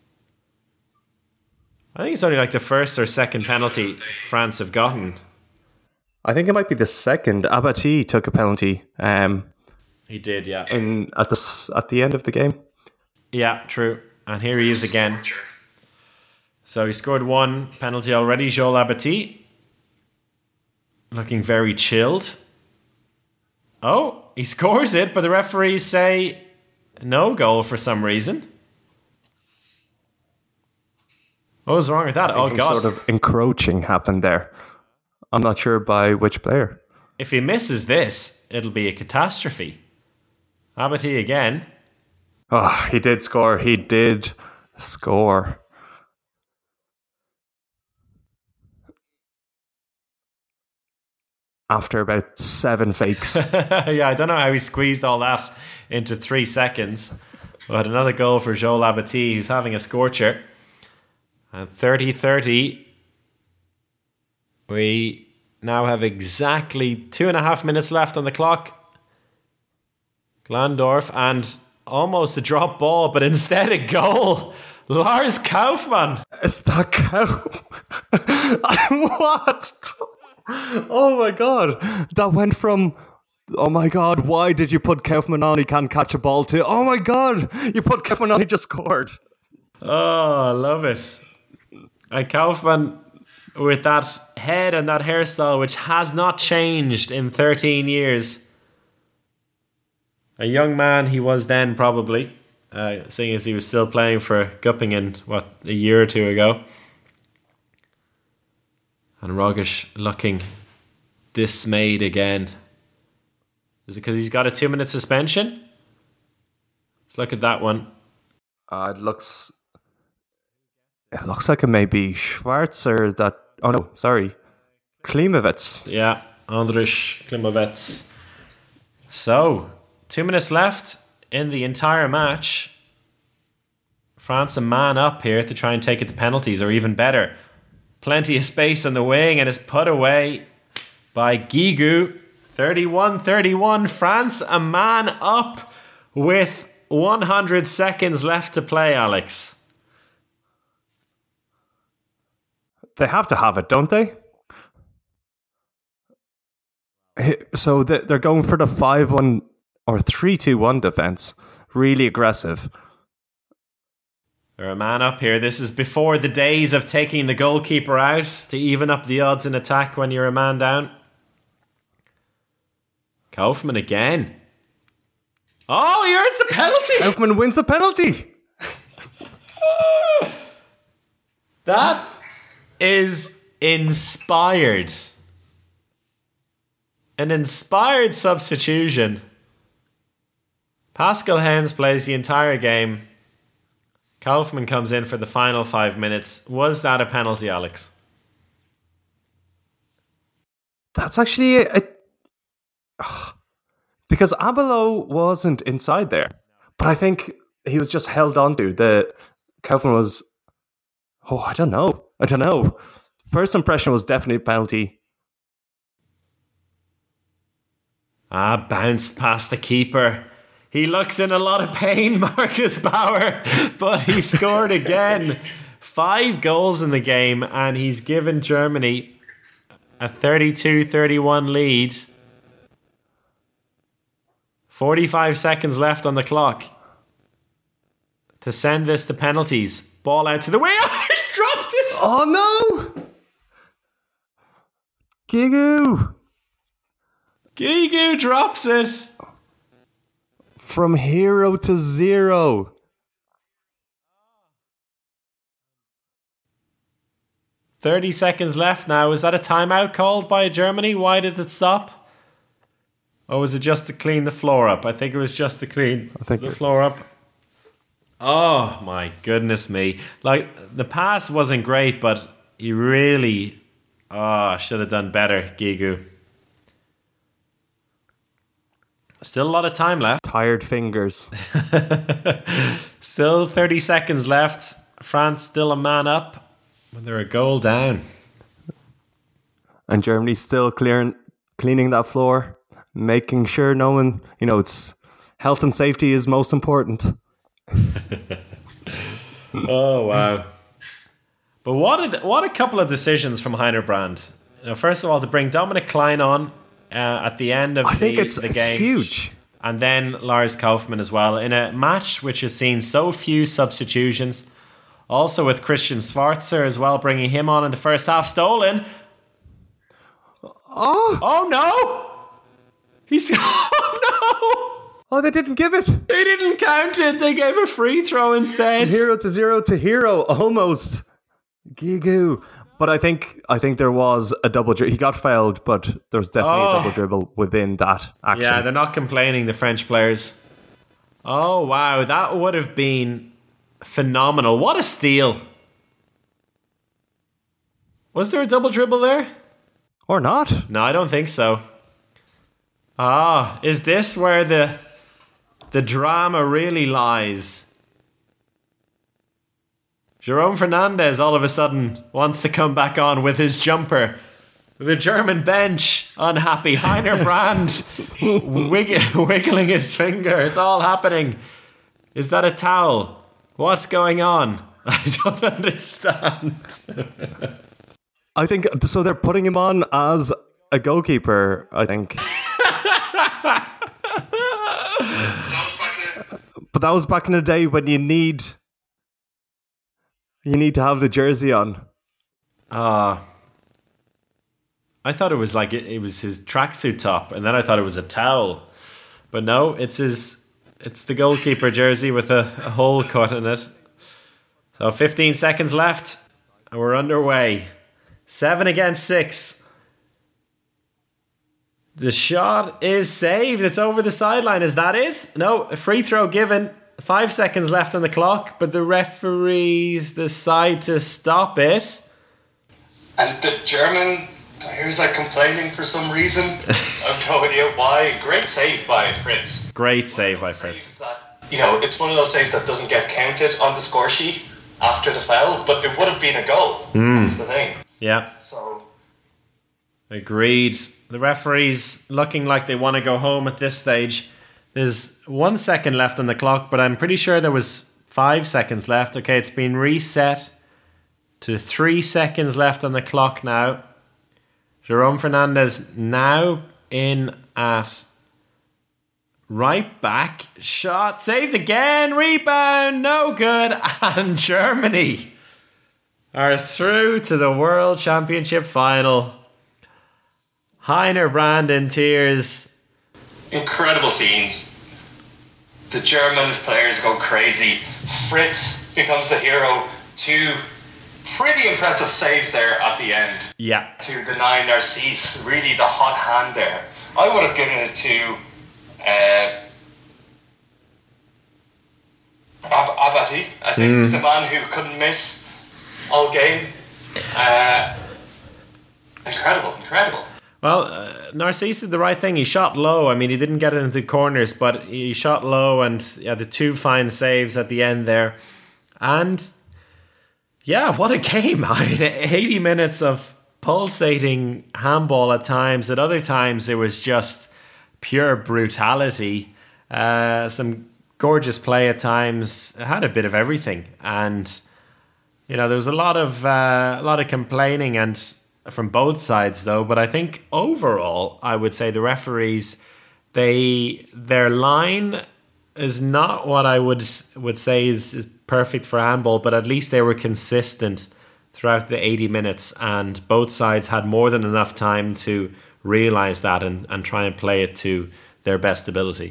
C: I think it's only like the first or second penalty France have gotten.
D: I think it might be the second. Abati took a penalty. Um,
C: he did, yeah.
D: In at the at the end of the game.
C: Yeah, true. And here he is again. So he scored one penalty already. Joel Abati, looking very chilled. Oh, he scores it, but the referees say no goal for some reason. What was wrong with that? Oh, God.
D: Some sort of encroaching happened there. I'm not sure by which player.
C: If he misses this, it'll be a catastrophe. Abati again.
D: Oh, he did score. He did score. after about seven fakes.
C: Yeah, I don't know how he squeezed all that into three seconds. But another goal for Joel Abati, who's having a scorcher. And thirty thirty. We now have exactly two and a half minutes left on the clock. Glandorf, and almost a drop ball, but instead a goal. Lars Kaufmann.
D: Is that cow? What? Oh my god. That went from, oh my god, why did you put Kaufmann on? He can't catch a ball to, oh my god, you put Kaufmann on, he just scored.
C: Oh, I love it. And Kaufmann with that head and that hairstyle, which has not changed in thirteen years. A young man he was then, probably, uh, seeing as he was still playing for Göppingen, what, a year or two ago. And Rogic looking dismayed again. Is it because he's got a two-minute suspension? Let's look at that one.
D: Uh, it looks... It looks like it may be Schwarzer that... Oh no, sorry. Klimovets.
C: Yeah, Andrus Klimovets. So, two minutes left in the entire match. France a man up here to try and take it to penalties, or even better. Plenty of space on the wing, and is put away by Guigou. thirty-one thirty-one. France a man up with one hundred seconds left to play, Alex.
D: They have to have it, don't they? So they're going for the five one or three two one defense. Really aggressive.
C: They're a man up here. This is before the days of taking the goalkeeper out to even up the odds in attack when you're a man down. Kaufmann again. Oh, he earns a penalty.
D: Kaufmann wins the penalty.
C: That is inspired. An inspired substitution. Pascal Hens plays the entire game. Kaufmann comes in for the final five minutes. Was that a penalty, Alex?
D: That's actually a, a because Abelo wasn't inside there, but I think he was just held onto. The Kaufmann was. Oh, I don't know. I don't know. First impression was definitely a penalty.
C: Ah, bounced past the keeper. He looks in a lot of pain, Marcus Bauer, but he scored again. Five goals in the game, and he's given Germany a thirty-two thirty-one lead. forty-five seconds left on the clock to send this to penalties. Ball out to the wing. Oh, he's dropped it.
D: Oh no! Guigou.
C: Guigou drops it.
D: From hero to zero.
C: thirty seconds left now. Was that a timeout called by Germany? Why did it stop? Or was it just to clean the floor up? I think it was just to clean
D: I think
C: the
D: it-
C: floor up. Oh my goodness me. Like, the pass wasn't great, but he really oh, should have done better, Guigou. Still a lot of time left.
D: Tired fingers.
C: Still thirty seconds left. France still a man up, but they're a goal down.
D: And Germany's still clearing, cleaning that floor, making sure no one, you know, it's health and safety is most important.
C: Oh wow! But what a what a couple of decisions from Heiner Brand. You know, first of all, to bring Dominic Klein on uh, at the end of
D: I
C: the,
D: think it's,
C: the
D: it's
C: game,
D: huge.
C: and then Lars Kaufmann as well in a match which has seen so few substitutions. Also with Christian Schwarzer as well, bringing him on in the first half. Stolen.
D: Oh,
C: Oh no! He's oh no!
D: oh, they didn't give it.
C: They didn't count it. They gave a free throw instead.
D: Hero to zero to hero, almost. Guigou. But I think I think there was a double dribble. He got fouled, but there was definitely
C: Oh.
D: a double dribble within that action.
C: Yeah, they're not complaining, the French players. Oh, wow. That would have been phenomenal. What a steal. Was there a double dribble there?
D: Or not?
C: No, I don't think so. Ah, is this where the the drama really lies? Jerome Fernandez all of a sudden wants to come back on with his jumper. The German bench unhappy. Heiner Brand wig- wiggling his finger. It's all happening. Is that a towel? What's going on? I don't understand.
D: I think so. They're putting him on as a goalkeeper, I think.
E: That was back in,
D: But that was back in the day when you need you need to have the jersey on.
C: Ah. Uh, I thought it was like it, it was his tracksuit top, and then I thought it was a towel. But no, it's his it's the goalkeeper jersey with a, a hole cut in it. So fifteen seconds left, and we're underway. Seven against six. The shot is saved. It's over the sideline. Is that it? No, a free throw given. Five seconds left on the clock, but the referees decide to stop it.
E: and the German players are complaining for some reason. I've no idea why. Great save by Fritz.
C: Great save by Fritz.
E: That, you know, it's one of those saves that doesn't get counted on the score sheet after the foul, but it would have been a goal. Mm. That's the thing.
C: Yeah.
E: So
C: agreed. The referees looking like they want to go home at this stage. There's one second left on the clock, but I'm pretty sure there was five seconds left. Okay, it's been reset to three seconds left on the clock now. Jerome Fernandez now in at right back. Shot saved again. Rebound. No good. And Germany are through to the World Championship final. Heiner Brand in tears.
E: incredible scenes. The German players go crazy. Fritz becomes the hero. Two pretty impressive saves there at the end.
C: Yeah.
E: To deny Narcisse, really the hot hand there. I would have given it to uh, Ab- Abati, I think, mm. the man who couldn't miss all game. Uh, incredible, incredible.
C: Well, uh, Narcisse did the right thing. He shot low. I mean, he didn't get it into corners, but he shot low and yeah, the two fine saves at the end there. And yeah, what a game. I mean, eighty minutes of pulsating handball at times. At other times, it was just pure brutality. Uh, some gorgeous play at times. It had a bit of everything. And, you know, there was a lot of, uh, a lot of complaining and from both sides though, but I think overall I would say the referees, they their line is not what I would would say is, is perfect for handball, but at least they were consistent throughout the eighty minutes and both sides had more than enough time to realise that and, and try and play it to their best ability.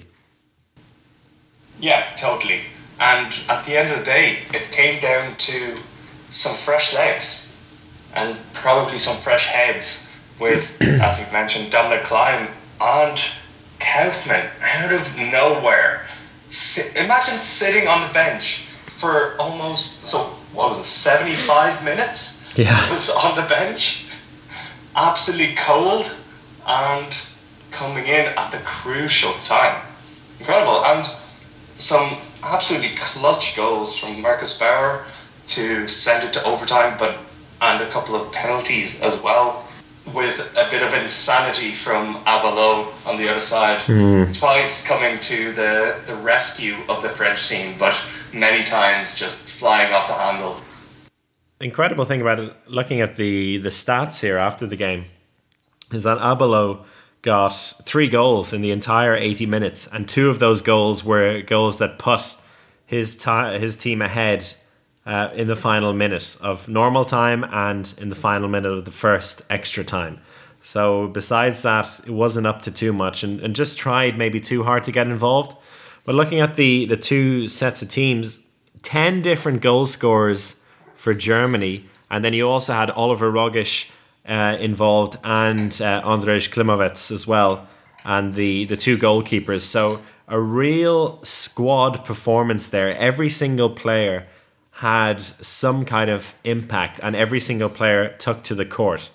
E: Yeah, totally. And at the end of the day, it came down to some fresh legs and probably some fresh heads with, as we've mentioned, Dominic Klein and Kaufman out of nowhere. Si- imagine sitting on the bench for almost, so what was it, seventy-five minutes?
C: Yeah.
E: It was on the bench, absolutely cold, and coming in at the crucial time. Incredible. And some absolutely clutch goals from Marcus Bauer to send it to overtime, but and a couple of penalties as well, with a bit of insanity from Avalo on the other side. Mm. Twice coming to the, the rescue of the French team, but many times just flying off the handle.
C: Incredible thing about it, looking at the, the stats here after the game, is that Avalo got three goals in the entire eighty minutes, and two of those goals were goals that put his, ta- his team ahead Uh, in the final minute of normal time and in the final minute of the first extra time. So besides that, it wasn't up to too much and, and just tried maybe too hard to get involved. But looking at the, the two sets of teams, ten different goal scorers for Germany. And then you also had Oliver Rogisch uh, involved and uh, Andrzej Klimovec as well. And the, the two goalkeepers. So a real squad performance there. Every single player had some kind of impact and every single player took to the court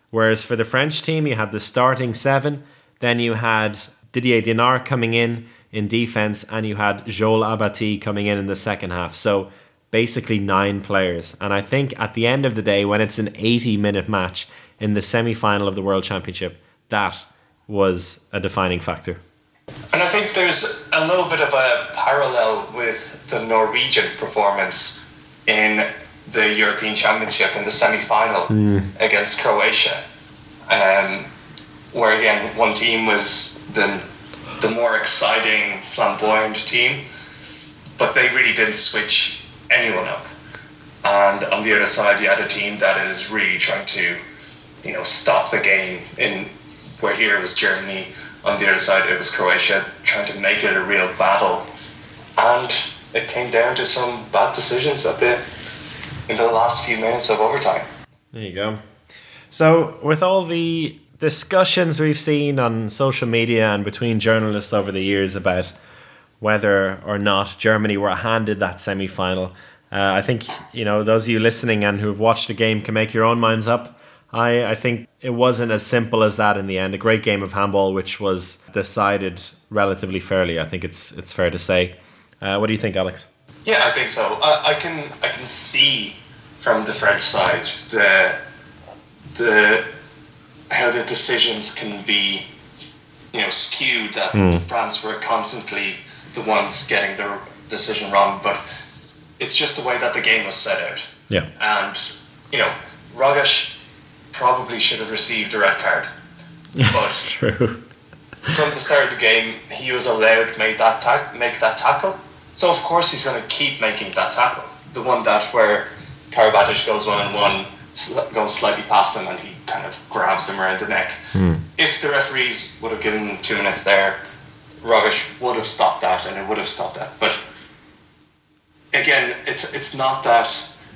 C: Whereas for the French team, you had the starting seven, then you had Didier Dinard coming in in defence, and you had Joel Abati coming in in the second half. So basically nine players. And I think at the end of the day, when it's an eighty-minute match in the semi-final of the World Championship, that was a defining factor.
E: And I think there's a little bit of a parallel with the Norwegian performance in the European Championship in the semi-final mm. against Croatia, um, where again one team was the the more exciting, flamboyant team, but they really didn't switch anyone up. And on the other side, you had a team that is really trying to, you know, stop the game. In where here it was Germany, on the other side it was Croatia, trying to make it a real battle. And it came down to some bad decisions at the in the last few minutes of overtime.
C: There you go. So with all the discussions we've seen on social media and between journalists over the years about whether or not Germany were handed that semi-final, uh, I think, you know, those of you listening and who've watched the game can make your own minds up. I, I think it wasn't as simple as that in the end. A great game of handball which was decided relatively fairly, I think it's it's fair to say. Uh, what do you think, Alex?
E: Yeah, I think so. I, I can I can see from the French side the the how the decisions can be, you know, skewed. That mm. France were constantly the ones getting their decision wrong, but it's just the way that the game was set out.
C: Yeah.
E: And you know, Rogic probably should have received a red card, but
C: true.
E: From the start of the game, he was allowed to make that ta- make that tackle. So of course he's going to keep making that tackle. The one that where Karabatic goes one on one, goes slightly past him, and he kind of grabs him around the neck. Mm. If the referees would have given him two minutes there, Rogic would have stopped that, and it would have stopped that. But again, it's it's not that.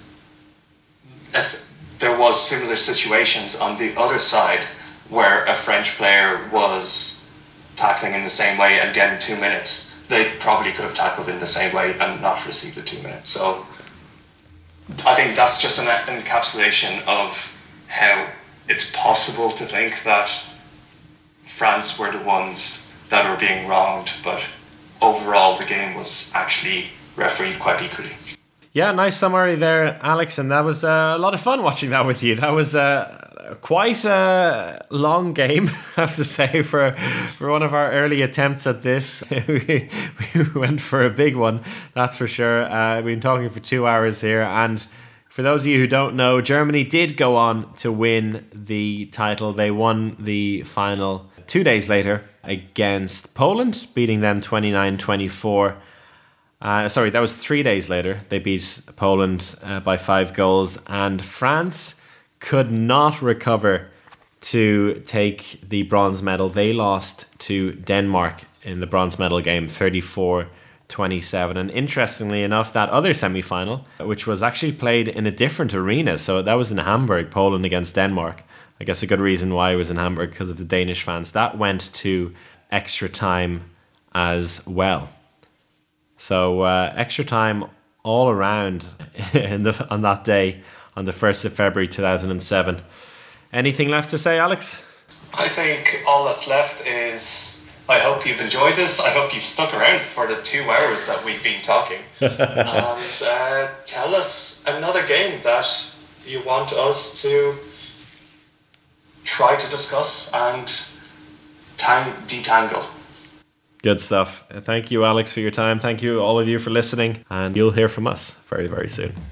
E: It's, there was similar situations on the other side where a French player was tackling in the same way and getting two minutes. They probably could have tackled in the same way and not received the two minutes. So I think that's just an encapsulation of how it's possible to think that France were the ones that were being wronged, but overall the game was actually refereed quite equally.
C: Yeah, nice summary there, Alex, and that was uh, a lot of fun watching that with you. That was uh, quite a long game, I have to say, for for one of our early attempts at this. we, we went for a big one, that's for sure. Uh, we've been talking for two hours here, and for those of you who don't know, Germany did go on to win the title. They won the final two days later against Poland, beating them twenty-nine twenty-four. Uh, sorry, that was three days later. They beat Poland uh, by five goals, and France could not recover to take the bronze medal. They lost to Denmark in the bronze medal game, thirty-four twenty-seven. And interestingly enough, that other semi-final, which was actually played in a different arena, so that was in Hamburg, Poland against Denmark. I guess a good reason why it was in Hamburg, because of the Danish fans. That went to extra time as well. So uh, extra time all around in the, on that day, on the first of February two thousand seven. Anything left to say, Alex?
E: I think all that's left is I hope you've enjoyed this. I hope you've stuck around for the two hours that we've been talking. and uh, tell us another game that you want us to try to discuss and tang- detangle.
C: Good stuff. Thank you, Alex, for your time. Thank you, all of you, for listening. And you'll hear from us very, very soon.